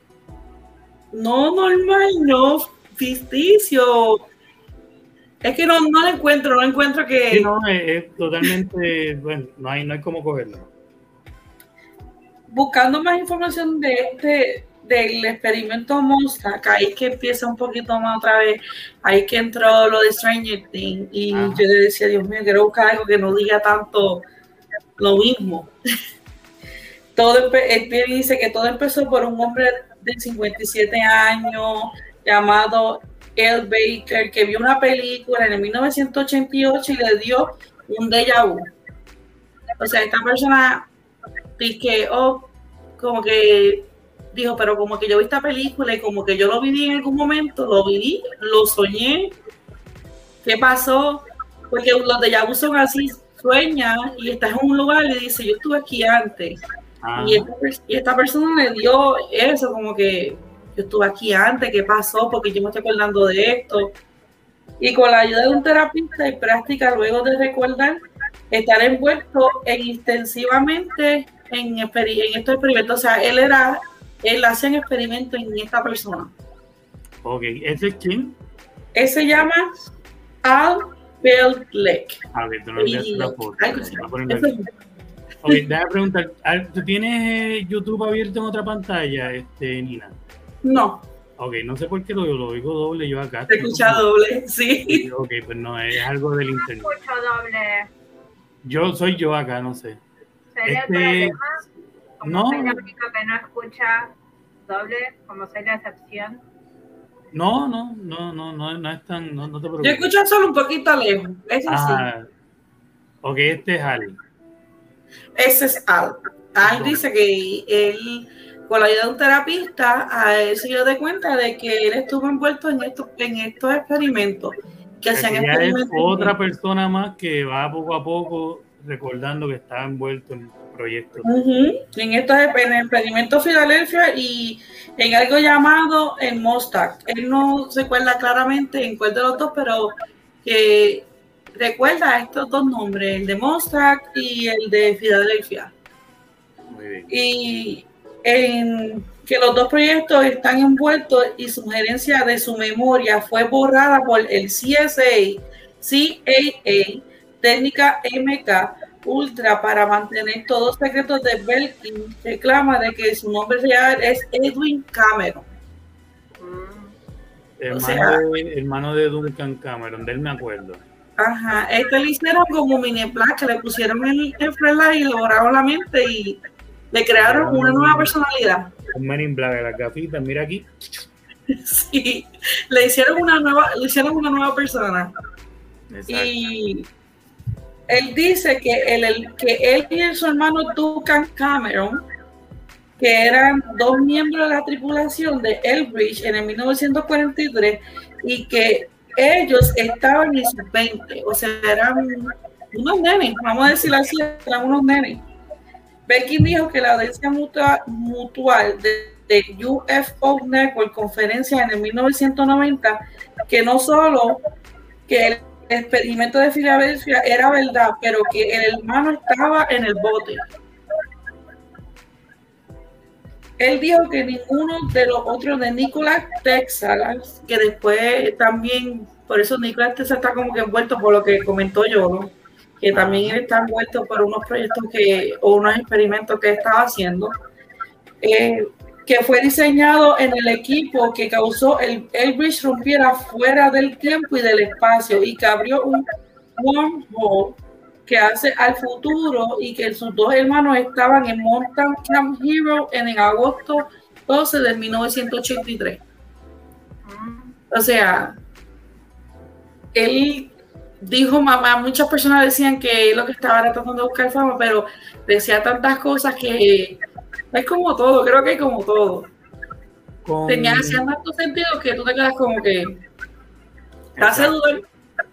no normal, no ficticio. Es que no, no lo encuentro, no encuentro que... Sí, no, es, es totalmente, bueno, no hay, no hay cómo cogerlo. Buscando más información de este, del experimento Montauk, ahí que empieza un poquito más otra vez, ahí que entró lo de Stranger Things, y Ajá. Yo le decía, Dios mío, quiero buscar algo que no diga tanto lo mismo. Todo, él dice que todo empezó por un hombre de cincuenta y siete años, llamado El Baker, que vio una película en el mil novecientos ochenta y ocho y le dio un déjà vu. O sea, esta persona que, oh, como que dijo, pero como que yo vi esta película y como que yo lo viví en algún momento, lo viví, lo soñé. ¿Qué pasó? Porque los déjà vu son así, sueñas y estás en un lugar y dices, yo estuve aquí antes. Ah. Y, esta, y esta persona le dio eso, como que yo estuve aquí antes, ¿qué pasó? Porque yo me estoy acordando de esto. Y con la ayuda de un terapista y práctica, luego de recordar, estar envuelto en extensivamente en, en estos experimentos. O sea, él era, él hacía un experimento en esta persona. Ok, ¿ese es quién? Él se llama Al Beltleck. A ver, tú no le das la foto. Ok, déjame preguntar, ¿tú tienes YouTube abierto en otra pantalla, este, Nina? No. Ok, no sé por qué lo, lo oigo doble yo acá. Te escucha doble, sí. Ok, pues no, es algo del internet. No escucho doble. Yo soy yo acá, no sé. ¿Sería este... el problema? Como no. soy la única que no escucha doble, como soy la excepción. No, no, no, no, no, no es tan, no, no te preocupes. Yo escucho solo un poquito lejos, eso ah, sí. Ok, este es Al. Ese es Al. Al dice que él, con la ayuda de un terapista, a él se dio de cuenta de que él estuvo envuelto en estos, en estos experimentos. Que hacían ya experimentos. Es otra persona más que va poco a poco recordando que estaba envuelto en proyectos. Uh-huh. En esto en el experimento Filadelfia y en algo llamado el Mostak. Él no se acuerda claramente en cuál de los dos, pero que recuerda estos dos nombres, el de Mostak y el de Filadelfia. Muy bien. Y en que los dos proyectos están envueltos y su gerencia de su memoria fue borrada por el C S A, C A A, técnica M K Ultra para mantener todos los secretos de Belkin. Reclama de que su nombre real es Edwin Cameron. Hermano, o sea, de, hermano de Duncan Cameron, de él me acuerdo. Ajá, este le hicieron como mini plaque, que le pusieron el, el flashlight y le borraron la mente y le crearon una nueva personalidad. Un Men in Black, las gafitas, mira aquí. Sí, le hicieron una nueva, le hicieron una nueva persona. Exacto. Y él dice que, el, el, que él y su hermano Duncan Cameron, que eran dos miembros de la tripulación de Elbridge en el mil novecientos cuarenta y tres, y que ellos estaban en sus veinte, o sea, eran unos nenes, vamos a decirlo así, eran unos nenes. Belkin dijo que la audiencia mutua, mutual de, de U F O Network conferencia en el mil novecientos noventa, que no solo que el experimento de Filadelfia era verdad, pero que el hermano estaba en el bote. Él dijo que ninguno de los otros de Nikola Tesla, que después también, por eso Nikola Tesla está como que envuelto por lo que comentó yo, ¿no? Que también está envuelto por unos proyectos que, o unos experimentos que estaba haciendo, eh, que fue diseñado en el equipo que causó el Elbridge rompiera fuera del tiempo y del espacio y que abrió un wormhole que hace al futuro y que sus dos hermanos estaban en Mountain Camp Hero en el agosto doce de mil novecientos ochenta y tres. O sea, él dijo, mamá, muchas personas decían que él lo que estaba era tratando de buscar fama, pero decía tantas cosas que es como todo, creo que es como todo. Con... Tenía hacían tantos sentidos que tú te quedas como que te hace dudar.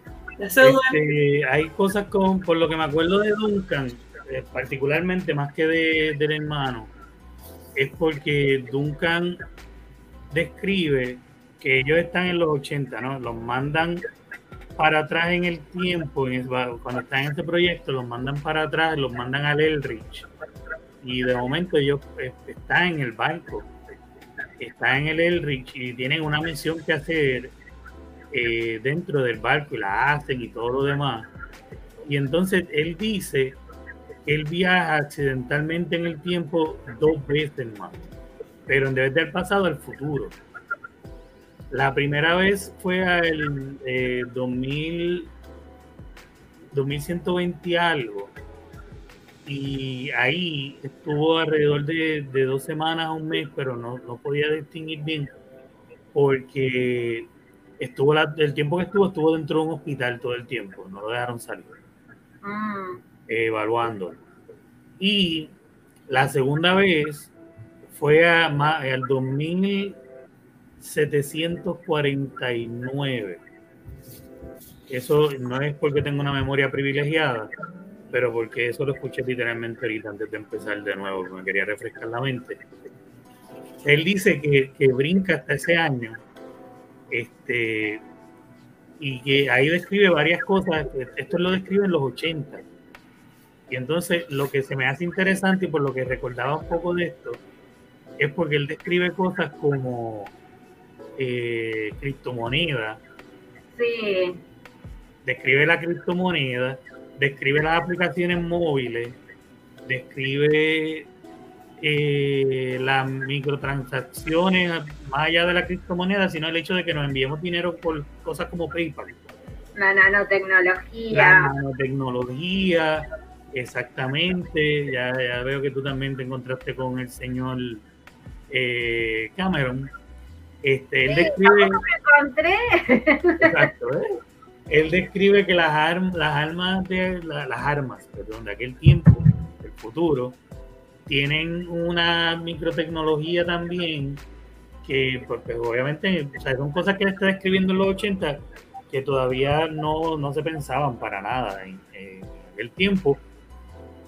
Este, hay cosas con, por lo que me acuerdo de Duncan, eh, particularmente más que de, del hermano, es porque Duncan describe que ellos están en los ochenta, ¿no? Los mandan para atrás en el tiempo, en, cuando están en este proyecto, los mandan para atrás, los mandan al Elbridge y de momento ellos eh, están en el barco, están en el Elbridge y tienen una misión que hacer Eh, dentro del barco y la hacen y todo lo demás, y entonces él dice que él viaja accidentalmente en el tiempo dos veces más, pero en vez del pasado al futuro. La primera vez fue al eh, dos mil, dos mil ciento veinte algo, y ahí estuvo alrededor de, de dos semanas a un mes, pero no, no podía distinguir bien porque estuvo la, el tiempo que estuvo estuvo dentro de un hospital todo el tiempo, no lo dejaron salir, mm. eh, evaluando. Y la segunda vez fue a, a, al dos mil setecientos cuarenta y nueve. Eso no es porque tengo una memoria privilegiada, pero porque eso lo escuché literalmente ahorita antes de empezar de nuevo, porque me quería refrescar la mente. Él dice que, que brinca hasta ese año. Este, y que ahí describe varias cosas. Esto lo describe en los ochenta, y entonces lo que se me hace interesante y por lo que recordaba un poco de esto es porque él describe cosas como eh, criptomoneda, sí, describe la criptomoneda, describe las aplicaciones móviles, describe Eh, las microtransacciones más allá de la criptomoneda, sino el hecho de que nos enviemos dinero por cosas como PayPal. La nanotecnología. La nanotecnología, exactamente. Ya, ya veo que tú también te encontraste con el señor eh, Cameron. Este, él sí, describe. ¿cómo me encontré? Exacto, ¿eh? Él describe que las armas, las armas de la, las armas, perdón, de aquel tiempo, del futuro, tienen una microtecnología también que pues, pues, obviamente, o sea, son cosas que él está describiendo en los ochenta que todavía no, no se pensaban para nada en, en el tiempo,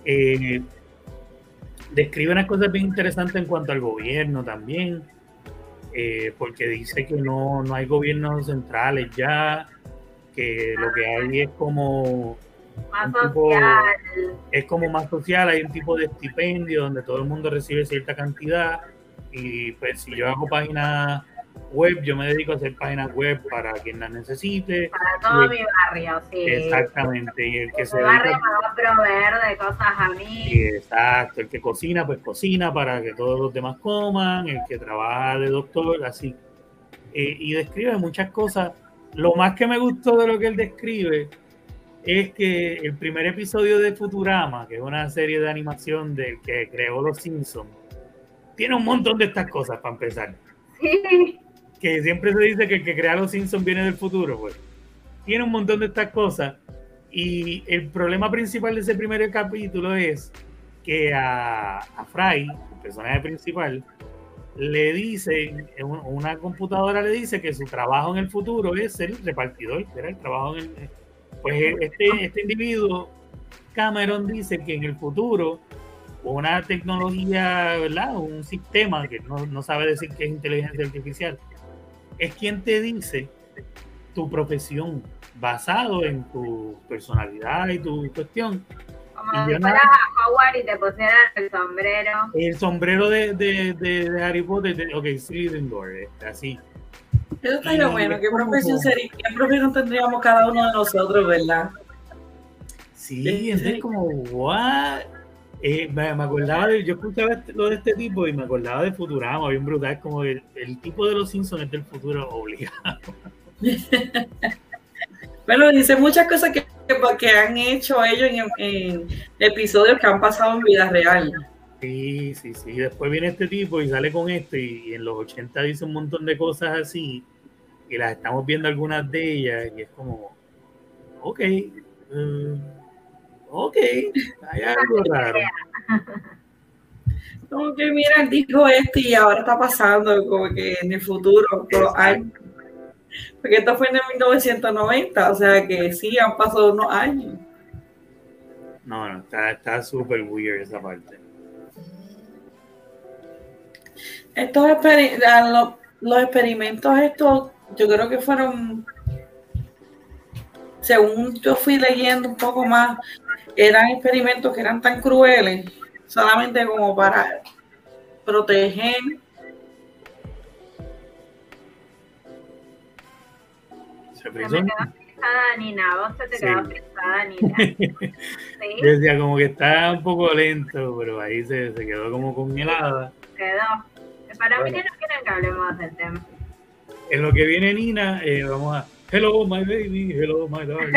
Eh, describe unas cosas bien interesantes en cuanto al gobierno también, eh, porque dice que no, no hay gobiernos centrales ya, que lo que hay es como Más un tipo, social. es como más social, hay un tipo de estipendio donde todo el mundo recibe cierta cantidad y pues si yo hago páginas web, yo me dedico a hacer páginas web para quien las necesite. Para todo y, mi barrio, sí. Exactamente. Y el que se mi dedica, barrio me va a proveer de cosas a mí. Sí, exacto. El que cocina, pues cocina para que todos los demás coman. El que trabaja de doctor, así. Eh, y describe muchas cosas. Lo más que me gustó de lo que él describe es que el primer episodio de Futurama, que es una serie de animación del que creó Los Simpsons, tiene un montón de estas cosas para empezar. Sí. Que siempre se dice que el que crea Los Simpsons viene del futuro, pues. Tiene un montón de estas cosas. Y el problema principal de ese primer capítulo es que a, a Fry, el personaje principal, le dicen, una computadora le dice que su trabajo en el futuro es ser repartidor, era el trabajo en el, pues este, este individuo, Cameron, dice que en el futuro una tecnología, ¿verdad? Un sistema que no, no sabe decir que es inteligencia artificial, es quien te dice tu profesión basado en tu personalidad y tu cuestión. Como y si fueras a Howard y te pusieran el sombrero. El sombrero de, de, de, de Harry Potter, de, ok, Slytherin, así. Eso estaría bueno. ¿Qué profesión sería? ¿Qué profesión tendríamos cada uno de nosotros, verdad? Sí, sí. Entonces como, what? Eh, me, me acordaba de, yo escuchaba este, lo de este tipo y me acordaba de Futurama, bien brutal, como el, el tipo de los Simpsons es del futuro obligado. Bueno, dice muchas cosas que, que han hecho ellos en, en episodios que han pasado en vida real. Sí, sí, sí. Después viene este tipo y sale con esto y, y en los ochenta dice un montón de cosas así y las estamos viendo algunas de ellas y es como, ok, uh, ok, hay algo raro. Como que mira, él dijo esto y ahora está pasando, como que en el futuro, pero hay, porque esto fue en el mil novecientos noventa, o sea que sí, han pasado unos años. No, no, está, está súper weird esa parte. Estos exper- los, los experimentos estos, yo creo que fueron, según yo fui leyendo un poco más, eran experimentos que eran tan crueles, solamente como para proteger. Se me quedó frisada, Nina, vos se te sí. quedó frisada, Nina. ¿Sí? Yo decía como que está un poco lento, pero ahí se, se quedó como congelada. Quedó. Para bueno. mí que no quieren que hablemos del tema. En lo que viene Nina, eh, vamos a hello my baby, hello my darling.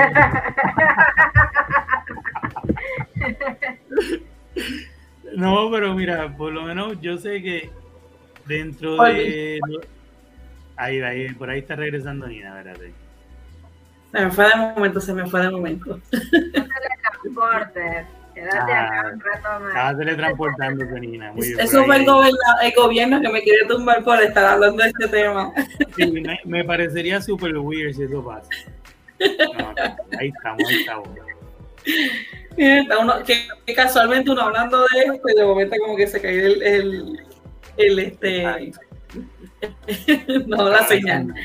No, pero mira, por lo menos yo sé que dentro de... Ahí, ahí, por ahí está regresando Nina, espérate. Se me fue de momento, se me fue de momento. Teletransporte. Quédate ah, acá un rato más. Estaba teletransportándose, Nina. Muy bien, eso fue el, el gobierno que me quiere tumbar por estar hablando de este tema. Sí, me, me parecería súper weird si eso pasa. No, no, ahí estamos, ahí estamos. Está uno, que, que casualmente uno hablando de esto y de momento como que se cae el, el, el este no la señal.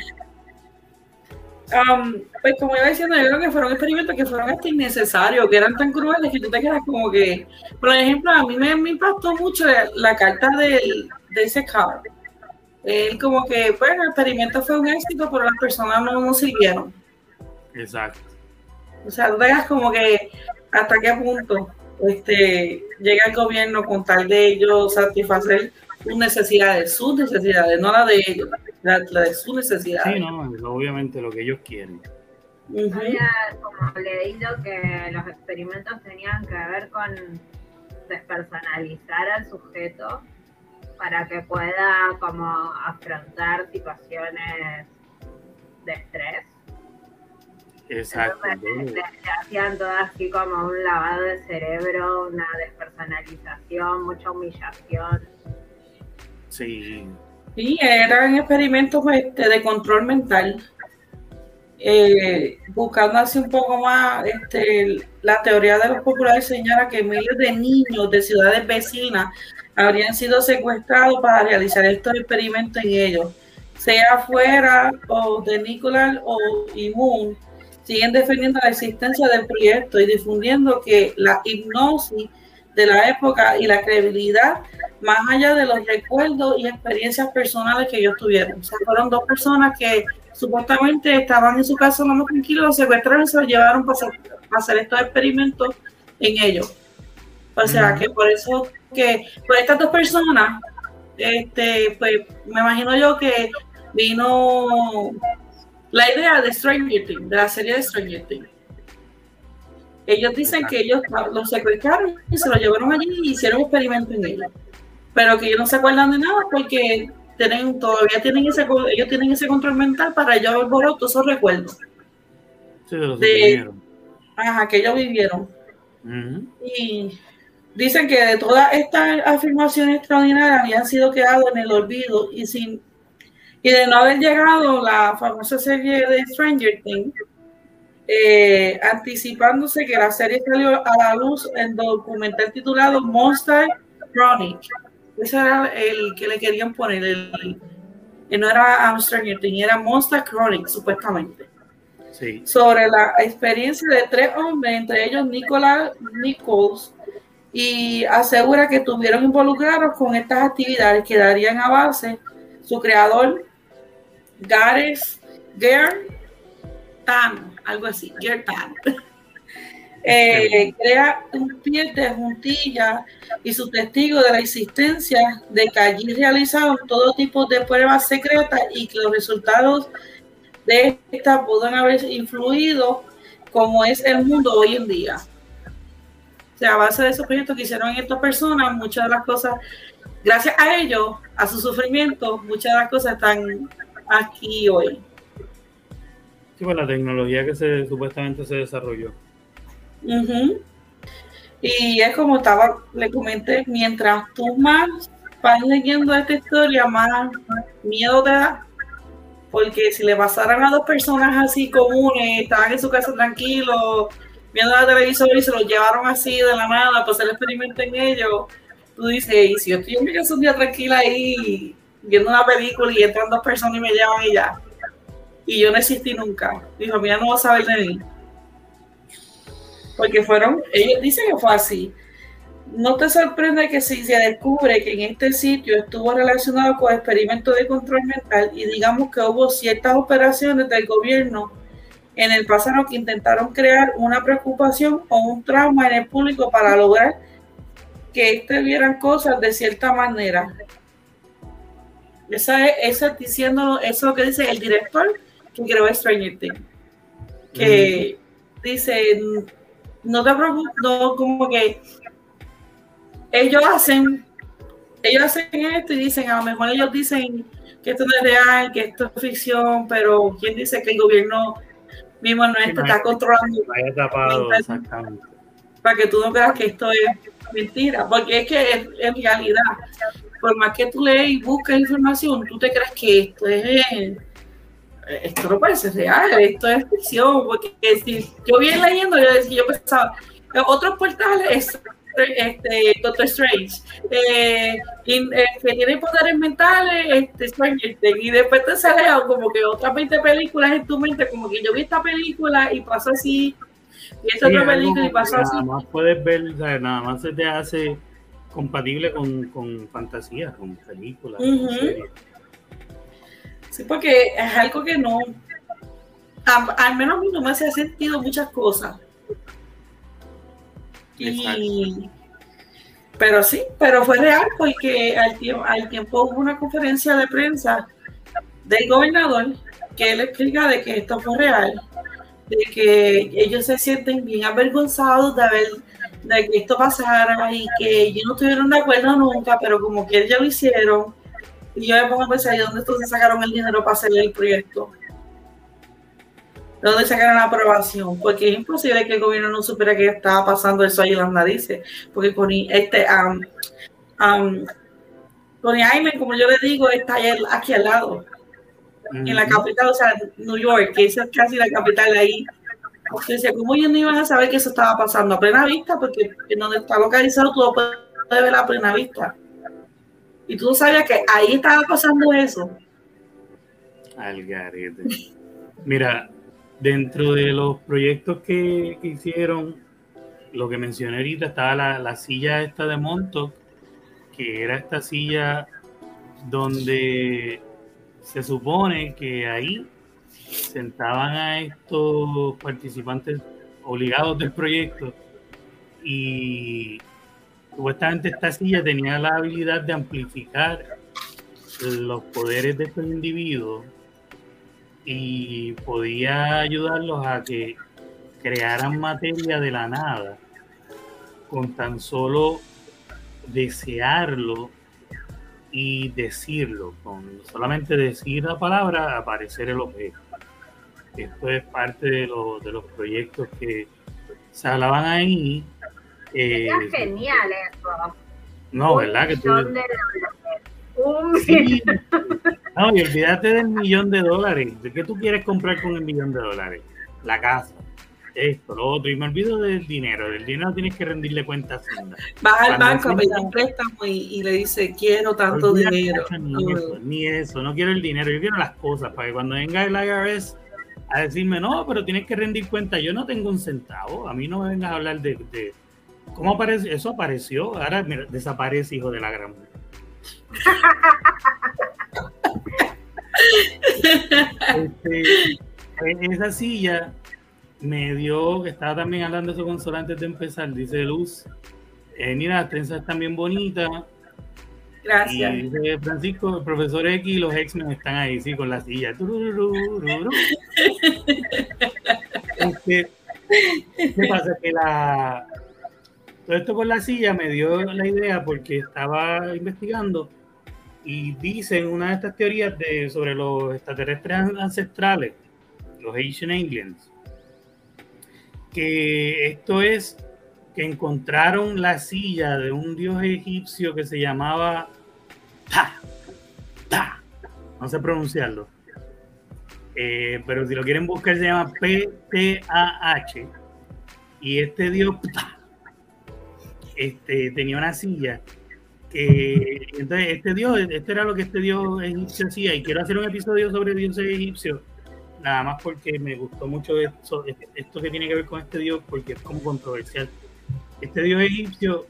Um, pues como iba diciendo, yo creo que fueron experimentos que fueron hasta innecesarios, que eran tan crueles que tú te quedas como que, por ejemplo, a mí me, me impactó mucho la, la carta de, de ese cabrón. Él como que, bueno, el experimento fue un éxito, pero las personas no nos siguieron. Exacto. O sea, tú te quedas como que, ¿hasta qué punto este, llega el gobierno con tal de ellos satisfacer sus necesidades, sus necesidades, no la de ellos, la, la de sus necesidades? Sí, no, obviamente lo que ellos quieren. Uh-huh. Había como leído que los experimentos tenían que ver con despersonalizar al sujeto para que pueda como afrontar situaciones de estrés. Exacto. Entonces, le, le hacían todo así como un lavado de cerebro, una despersonalización, mucha humillación. Sí. Sí, eran experimentos este, de control mental. eh, buscando así un poco más, este, la teoría de los populares señala que miles de niños de ciudades vecinas habrían sido secuestrados para realizar estos experimentos en ellos, sea fuera o de Nicolás o Moon, siguen defendiendo la existencia del proyecto y difundiendo que la hipnosis de la época y la credibilidad más allá de los recuerdos y experiencias personales que ellos tuvieron. O sea, fueron dos personas que supuestamente estaban en su casa más tranquilos, los secuestraron y se los llevaron para hacer, para hacer estos experimentos en ellos. O sea, mm. que por eso que por estas dos personas, este, pues me imagino yo que vino la idea de Stranger Things, de la serie de Stranger Things. Ellos dicen que ellos los secuestraron y se los llevaron allí y hicieron experimentos en ellos. Pero que ellos no se acuerdan de nada porque tienen, todavía tienen ese, ellos tienen ese control mental para ellos borrar todos esos recuerdos. Sí, de los de, vivieron. Ajá, que ellos vivieron. Uh-huh. Y dicen que de todas estas afirmaciones extraordinarias habían sido quedadas en el olvido y sin y de no haber llegado la famosa serie de Stranger Things, eh, anticipándose que la serie salió a la luz en documental titulado Monster Chronic. Ese era el que le querían poner, el, el no era um, Stranger Things, era Monster Chronic, supuestamente. Sí. Sobre la experiencia de tres hombres, entre ellos Nicolás Nichols, y asegura que estuvieron involucrados con estas actividades que darían a base su creador, Gareth Gern Tan, algo así, Gern Tan. Eh, crea un pie de juntilla y su testigo de la existencia de que allí realizaron todo tipo de pruebas secretas y que los resultados de estas pueden haber influido como es el mundo hoy en día. O sea, a base de esos proyectos que hicieron estas personas, muchas de las cosas, gracias a ellos, a su sufrimiento, muchas de las cosas están aquí hoy. Sí, pues la tecnología que se supuestamente se desarrolló. Uh-huh. Y es como estaba, le comenté, mientras tú más vas leyendo esta historia, más miedo te da, porque si le pasaran a dos personas así comunes, estaban en su casa tranquilos, viendo la televisor y se los llevaron así de la nada para hacer el experimento en ellos, tú dices, y si yo estoy en mi casa un día tranquila ahí viendo una película y entran dos personas y me llevan y ya, y yo no existí nunca, mi familia no va a saber de mí. Porque fueron, ellos dicen que fue así. No te sorprende que si se descubre que en este sitio estuvo relacionado con experimentos de control mental y digamos que hubo ciertas operaciones del gobierno en el pasado que intentaron crear una preocupación o un trauma en el público para lograr que éste vieran cosas de cierta manera. Esa es, esa es diciendo, eso es lo que dice el director que creó Stranger Things. Que mm. dice... No te preocupes, no, como que ellos hacen, ellos hacen esto y dicen, a lo mejor ellos dicen que esto no es real, que esto es ficción, pero ¿quién dice que el gobierno mismo no es, te está controlando? Vaya tapado, exactamente. Para que tú no creas que esto es mentira, porque es que es, en realidad, por más que tú lees y busques información, tú te crees que esto es... esto no parece real, esto es ficción, porque si yo bien leyendo, yo, yo pensaba, otros portales, este, Doctor Strange, eh, in, eh, que tienen poderes mentales, este, Stranger Things, y después te sale como que otras veinte películas en tu mente, como que yo vi esta película y pasó así, y esta sí, otra película y pasó nada así. Nada más puedes ver, o sea, nada más se te hace compatible con, con fantasía, con películas, uh-huh. con series. Sí, porque es algo que no, a, al menos a mí no me hace sentido muchas cosas. Y, pero sí, pero fue real porque al tiempo, al tiempo hubo una conferencia de prensa del gobernador que él explica de que esto fue real, de que ellos se sienten bien avergonzados de haber, de que esto pasara y que ellos no estuvieron de acuerdo nunca, pero como que ellos lo hicieron. Y yo me pongo a pensar, ¿de dónde entonces sacaron el dinero para hacer el proyecto? ¿De dónde sacaron la aprobación? Porque es imposible que el gobierno no supiera que estaba pasando eso ahí en las narices. Porque con este, um, um, Coney Island, como yo le digo, está aquí al lado. en la capital, o sea, New York, que esa es casi la capital de ahí. Entonces decía, ¿cómo ellos no iban a saber que eso estaba pasando a plena vista? Porque en donde está localizado tú lo puedes ver a plena vista. Y tú sabías que ahí estaba pasando eso. Al garete. Mira, dentro de los proyectos que, que hicieron, lo que mencioné ahorita, estaba la, la silla esta de Montauk, que era esta silla donde se supone que ahí sentaban a estos participantes obligados del proyecto y supuestamente esta silla tenía la habilidad de amplificar los poderes de estos individuos y podía ayudarlos a que crearan materia de la nada con tan solo desearlo y decirlo, con solamente decir la palabra aparecer el objeto. Esto es parte de, lo, de los proyectos que se hablaban ahí. Eh, Sería genial eso. No, un ¿verdad? Que tú... de un sí. No, y olvídate del millón de dólares. ¿De qué tú quieres comprar con el millón de dólares? La casa, esto, lo otro. Y me olvido del dinero. Del dinero tienes que rendirle cuentas. Vas al banco a pedir un préstamo y, y le dice, quiero tanto dinero. Ni, no. eso, ni eso, no quiero el dinero. Yo quiero las cosas para que cuando venga el I R S a decirme, no, pero tienes que rendir cuentas. Yo no tengo un centavo. A mí no me vengas a hablar de... de ¿cómo apareció? Eso apareció. Ahora mira, desaparece, hijo de la gran mujer. este, esa silla me dio, que estaba también hablando de eso con Sol antes de empezar, dice Luz, eh, mira, las trenzas están bien bonitas. Gracias. Y dice Francisco, el profesor X y los X-Men están ahí, sí, con la silla. este, ¿qué pasa? Que la todo esto con la silla me dio la idea porque estaba investigando y dicen una de estas teorías de, sobre los extraterrestres ancestrales, los Ancient Aliens, que esto es que encontraron la silla de un dios egipcio que se llamaba Ta, Ta, no sé pronunciarlo, eh, pero si lo quieren buscar se llama P T A H, y este dios Ta, este, tenía una silla que entonces este dios, este era lo que este dios egipcio hacía, y quiero hacer un episodio sobre dioses egipcios nada más porque me gustó mucho esto, esto que tiene que ver con este dios porque es como controversial. Este dios egipcio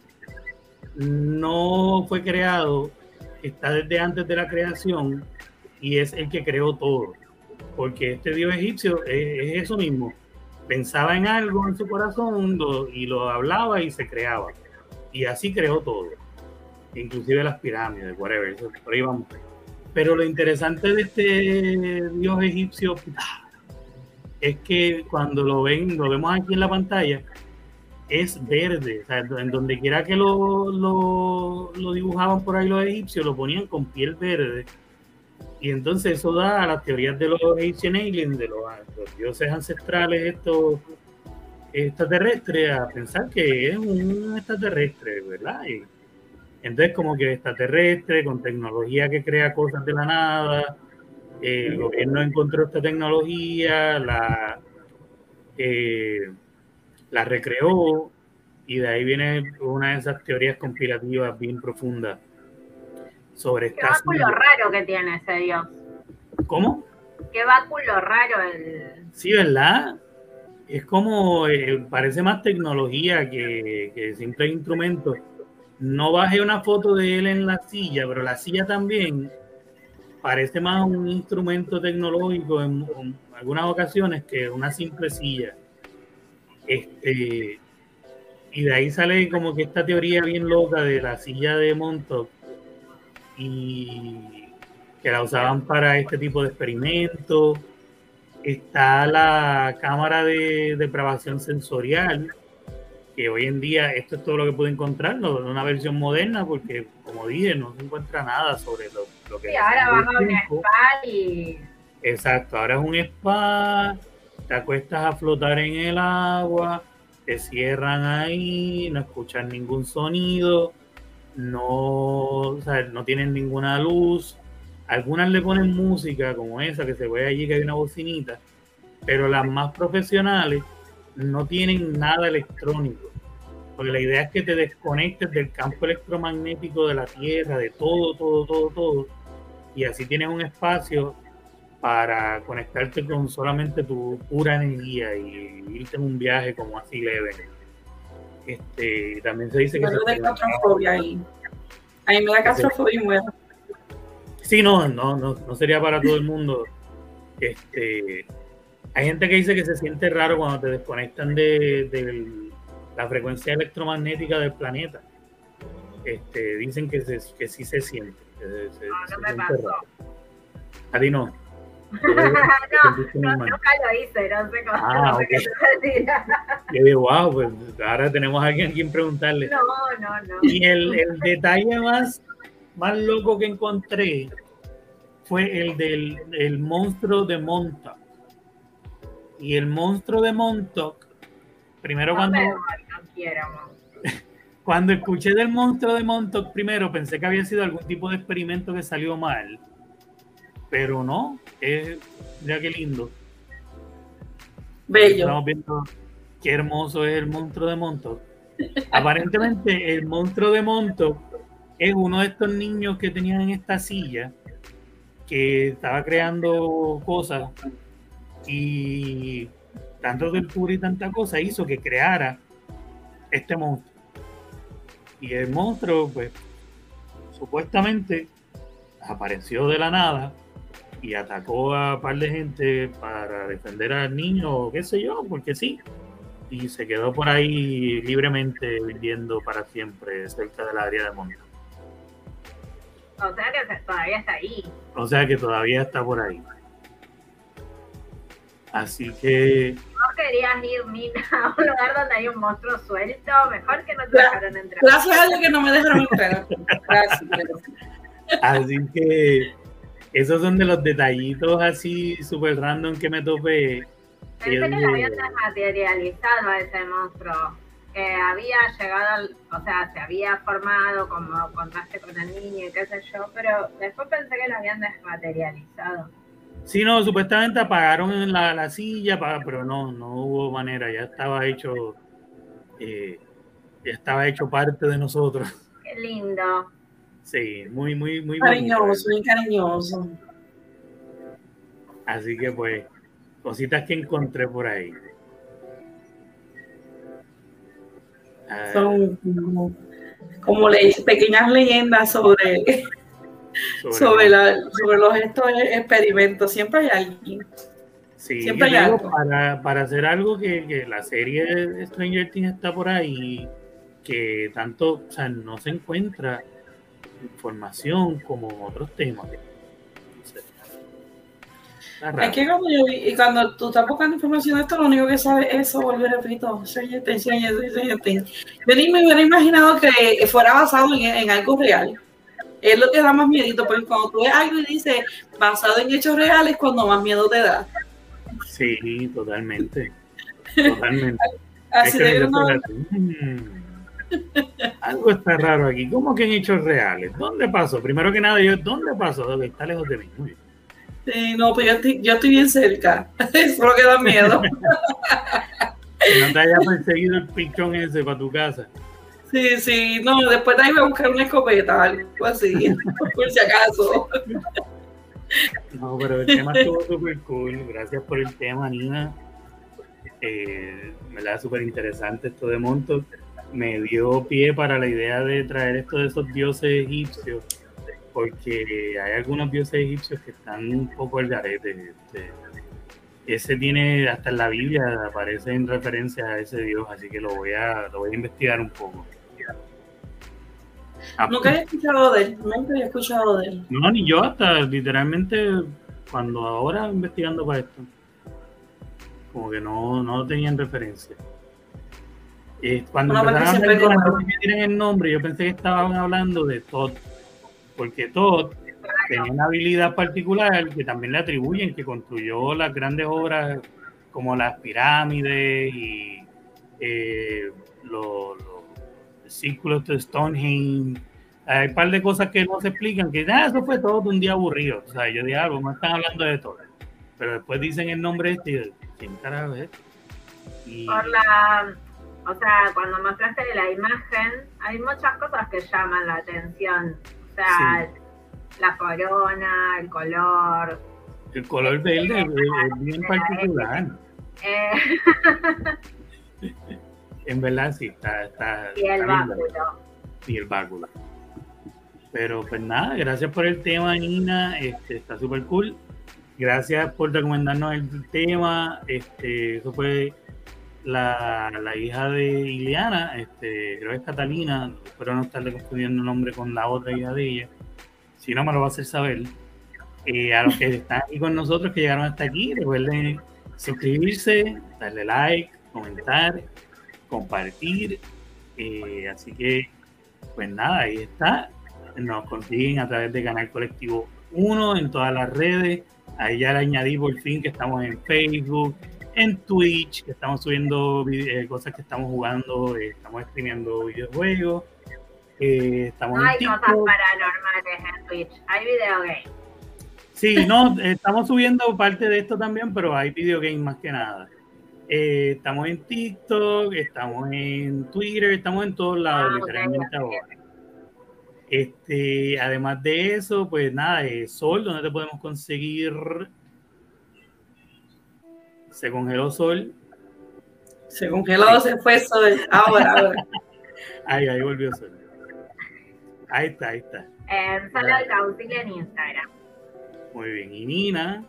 no fue creado, está desde antes de la creación y es el que creó todo, porque este dios egipcio es, es eso mismo, pensaba en algo en su corazón lo, y lo hablaba y se creaba, y así creó todo, inclusive las pirámides, whatever, eso, por ahí vamos. Pero lo interesante de este dios egipcio es que cuando lo ven, lo vemos aquí en la pantalla, es verde, o sea, en donde quiera que lo, lo, lo dibujaban por ahí los egipcios, lo ponían con piel verde, y entonces eso da a las teorías de los Ancient Aliens, de los, los dioses ancestrales estos extraterrestres, a pensar que es un extraterrestre, ¿verdad? Y entonces como que extraterrestre, con tecnología que crea cosas de la nada, eh, el gobierno encontró esta tecnología, la, eh, la recreó, y de ahí viene una de esas teorías conspirativas bien profundas sobre esta... Qué báculo silla. Raro que tiene ese dios. ¿Cómo? Qué báculo raro el... Sí, ¿verdad? Es como, eh, parece más tecnología que, que simples instrumentos. No bajé una foto de él en la silla, pero la silla también parece más un instrumento tecnológico en, en algunas ocasiones que una simple silla. Este, y de ahí sale como que esta teoría bien loca de la silla de Montauk, y que la usaban para este tipo de experimentos. Está la cámara de depravación sensorial, que hoy en día esto es todo lo que pude encontrar, no, una versión moderna, porque como dije, no se encuentra nada sobre lo, lo que... Sí, ahora vas a un spa y... Exacto, ahora es un spa, te acuestas a flotar en el agua, te cierran ahí, no escuchas ningún sonido, no, o sea, no tienen ninguna luz, Algunas le ponen música como esa que se ve allí que hay una bocinita, pero las más profesionales no tienen nada electrónico, porque la idea es que te desconectes del campo electromagnético de la Tierra, de todo, todo, todo, todo, y así tienes un espacio para conectarte con solamente tu pura energía y irte en un viaje como así leve. Este, también se dice que... Pero de claustrofobia ahí. A mí me da claustrofobia y muero. Sí, no, no, no, no sería para todo el mundo. Este, hay gente que dice que se siente raro cuando te desconectan de, de la frecuencia electromagnética del planeta. Este, dicen que, se, que sí se siente. Que se, se, no, no se me pasó. raro. A ti no. no, no, nunca lo hice, no sé cómo, ah, no sé okay. qué decir. Yo digo, wow, pues ahora tenemos a alguien a quien preguntarle. No, no, no. Y el, el detalle más, más loco que encontré fue el del el monstruo de Montauk. Y el monstruo de Montauk, primero no, cuando, no quiero, cuando escuché del monstruo de Montauk, primero pensé que había sido algún tipo de experimento que salió mal. Pero no, es, mira qué lindo. Bello. Estamos viendo qué hermoso es el monstruo de Montauk. Aparentemente el monstruo de Montauk es uno de estos niños que tenían en esta silla que estaba creando cosas y tanto tortura y tanta cosa hizo que creara este monstruo. Y el monstruo, pues, supuestamente apareció de la nada y atacó a un par de gente para defender al niño o qué sé yo, porque sí. Y se quedó por ahí libremente viviendo para siempre cerca del área de Montauk. O sea que todavía está ahí. O sea que todavía está por ahí. Así que... ¿No querías ir, Nina, a un lugar donde hay un monstruo suelto? Mejor que no te dejaron entrar. Gracias a Dios que no me dejaron entrar. Gracias. Así que esos son de los detallitos así súper random que me topé. Pensé que lo habían desmaterializado a ese monstruo, que había llegado, al, o sea, se había formado como contaste con el niño y qué sé yo, pero después pensé que lo habían desmaterializado. Sí, no, supuestamente apagaron la, la silla, pero no, no hubo manera, ya estaba hecho, eh, ya estaba hecho parte de nosotros. Qué lindo. Sí, muy, muy, muy cariñoso, bonito. muy cariñoso. Así que pues, cositas que encontré por ahí. Son como, como le, pequeñas leyendas sobre, sobre, sobre, la, sobre los estos experimentos. Siempre hay alguien. Sí, Siempre hay algo. Para, para hacer algo que, que la serie de Stranger Things está por ahí, que tanto, o sea, no se encuentra información como otros temas. Es que cuando yo vi, y cuando tú estás buscando información de esto, lo único que sabes es eso, volver, repito, Stranger Things, Stranger Things. Yo ni me hubiera imaginado que fuera basado en, en algo real. Es lo que da más miedito, porque cuando tú ves algo y dices basado en hechos reales, cuando más miedo te da. Sí, totalmente. Totalmente. Así de no... Algo está raro aquí. ¿Cómo que en hechos reales? ¿Dónde pasó? Primero que nada, yo, ¿dónde pasó? Está lejos de mí. Muy bien. Sí, no, pues yo estoy, yo estoy bien cerca. Eso es lo que da miedo. Que no te haya perseguido el pichón ese para tu casa. Sí, sí, no, después de ahí voy a buscar una escopeta, algo así, por si acaso. No, pero el tema estuvo súper cool. Gracias por el tema, Nina. Eh, me la da súper interesante esto de Montauk. Me dio pie para la idea de traer esto de esos dioses egipcios, porque hay algunos dioses egipcios que están un poco al garete. Este, ese tiene, hasta en la Biblia aparece en referencia a ese dios, así que lo voy a, lo voy a investigar un poco. Nunca había escuchado de él, nunca había escuchado de él. No, ni yo, hasta literalmente cuando ahora investigando para esto, como que no, no tenían referencia. Eh, cuando no, empezaron a hablar de la que tienen el nombre, yo pensé que estaban hablando de Thoth, porque Thoth tenía una habilidad particular que también le atribuyen, que construyó las grandes obras como las pirámides y eh, los, los círculos de Stonehenge, hay un par de cosas que no se explican, que ah, eso fue todo de un día aburrido. O sea, yo dije, algo, no están hablando de todo. Pero después dicen el nombre este y yo, ¿quién carajo es? Y... Por la, o sea, cuando mostraste la imagen, hay muchas cosas que llaman la atención. O sea, sí. La corona, el color. El color verde es, es bien particular. Eh. En verdad sí, está... está y el está báculo. Y el báculo. Pero pues nada, gracias por el tema, Nina. Este, está súper cool. Gracias por recomendarnos el tema. Este, eso fue la, la hija de Ileana, este, creo que es Catalina. Espero no estarle confundiendo el nombre con la otra hija de ella. Si no, me lo va a hacer saber. Eh, a los que están aquí con nosotros, que llegaron hasta aquí, recuerden suscribirse, darle like, comentar, compartir. Eh, así que, pues nada, ahí está. Nos consiguen a través de Canal Colectivo uno en todas las redes. Ahí ya le añadí por fin que estamos en Facebook, en Twitch, que estamos subiendo eh, cosas que estamos jugando, eh, estamos streameando videojuegos. Eh, estamos no hay en cosas paranormales en Twitch, hay video games. Sí, no, estamos subiendo parte de esto también, pero hay video games más que nada. Eh, estamos en TikTok, estamos en Twitter, estamos en todos lados, ah, literalmente okay. ahora. Este, además de eso, pues nada, eh, Sol, ¿dónde te podemos conseguir? Se congeló Sol. Se congeló, sí. Se fue Sol. Ahora, ahora. Ahí, ahí volvió Sol. Ahí está, ahí está. Eh, Solo el Caucil en Instagram. Muy bien, y Nina.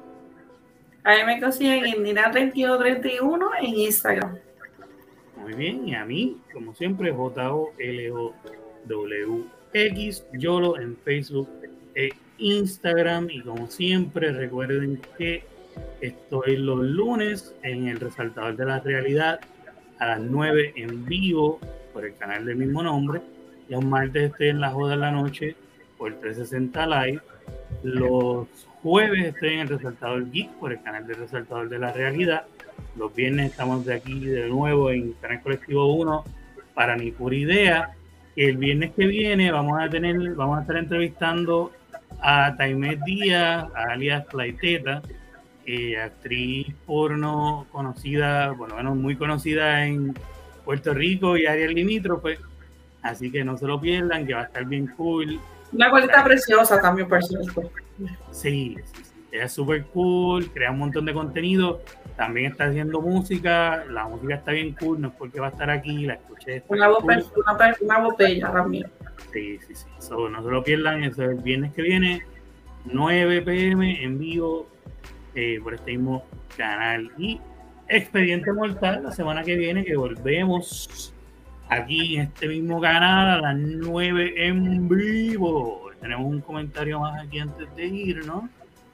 Ahí me consiguen en Nina treinta y uno treinta y uno en Instagram. Muy bien, y a mí, como siempre, J O L O W X, Yolo en Facebook e Instagram. Y como siempre, recuerden que estoy los lunes en el Resaltador de la Realidad a las nueve en vivo por el canal del mismo nombre. Los martes estoy en la Joda de la Noche por el trescientos sesenta Live. Los jueves estoy en el Resaltador Geek por el canal del Resaltador de la Realidad. Los viernes estamos de aquí de nuevo en Canal Colectivo uno para Ni Pura Idea. El viernes que viene vamos a tener, vamos a estar entrevistando a Taimet Díaz, alias Plaiteta, eh, actriz porno conocida, bueno, bueno, muy conocida en Puerto Rico y áreas limítrofes. Así que no se lo pierdan, que va a estar bien cool. Una colita preciosa también, por cierto. Sí, sí, sí, ella es súper cool, crea un montón de contenido, también está haciendo música, la música está bien cool, no es porque va a estar aquí, la escuché. Una, cool. una, una botella también. Sí, sí, sí, so, no se lo pierdan, eso es el viernes que viene, nueve pe eme en vivo, eh, por este mismo canal. Y Expediente Mortal, la semana que viene, que volvemos aquí en este mismo canal a las nueve en vivo. Tenemos un comentario más aquí antes de ir, ¿no?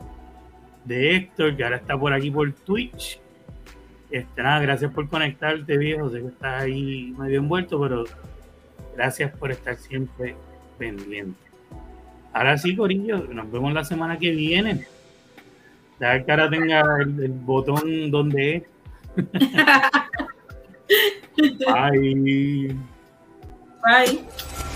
De Héctor, que ahora está por aquí por Twitch. Este, nada, gracias por conectarte, viejo. Sé que estás ahí medio envuelto, pero gracias por estar siempre pendiente. Ahora sí, corillo, nos vemos la semana que viene. Ya que ahora tenga el, el botón donde es. Bye. Bye.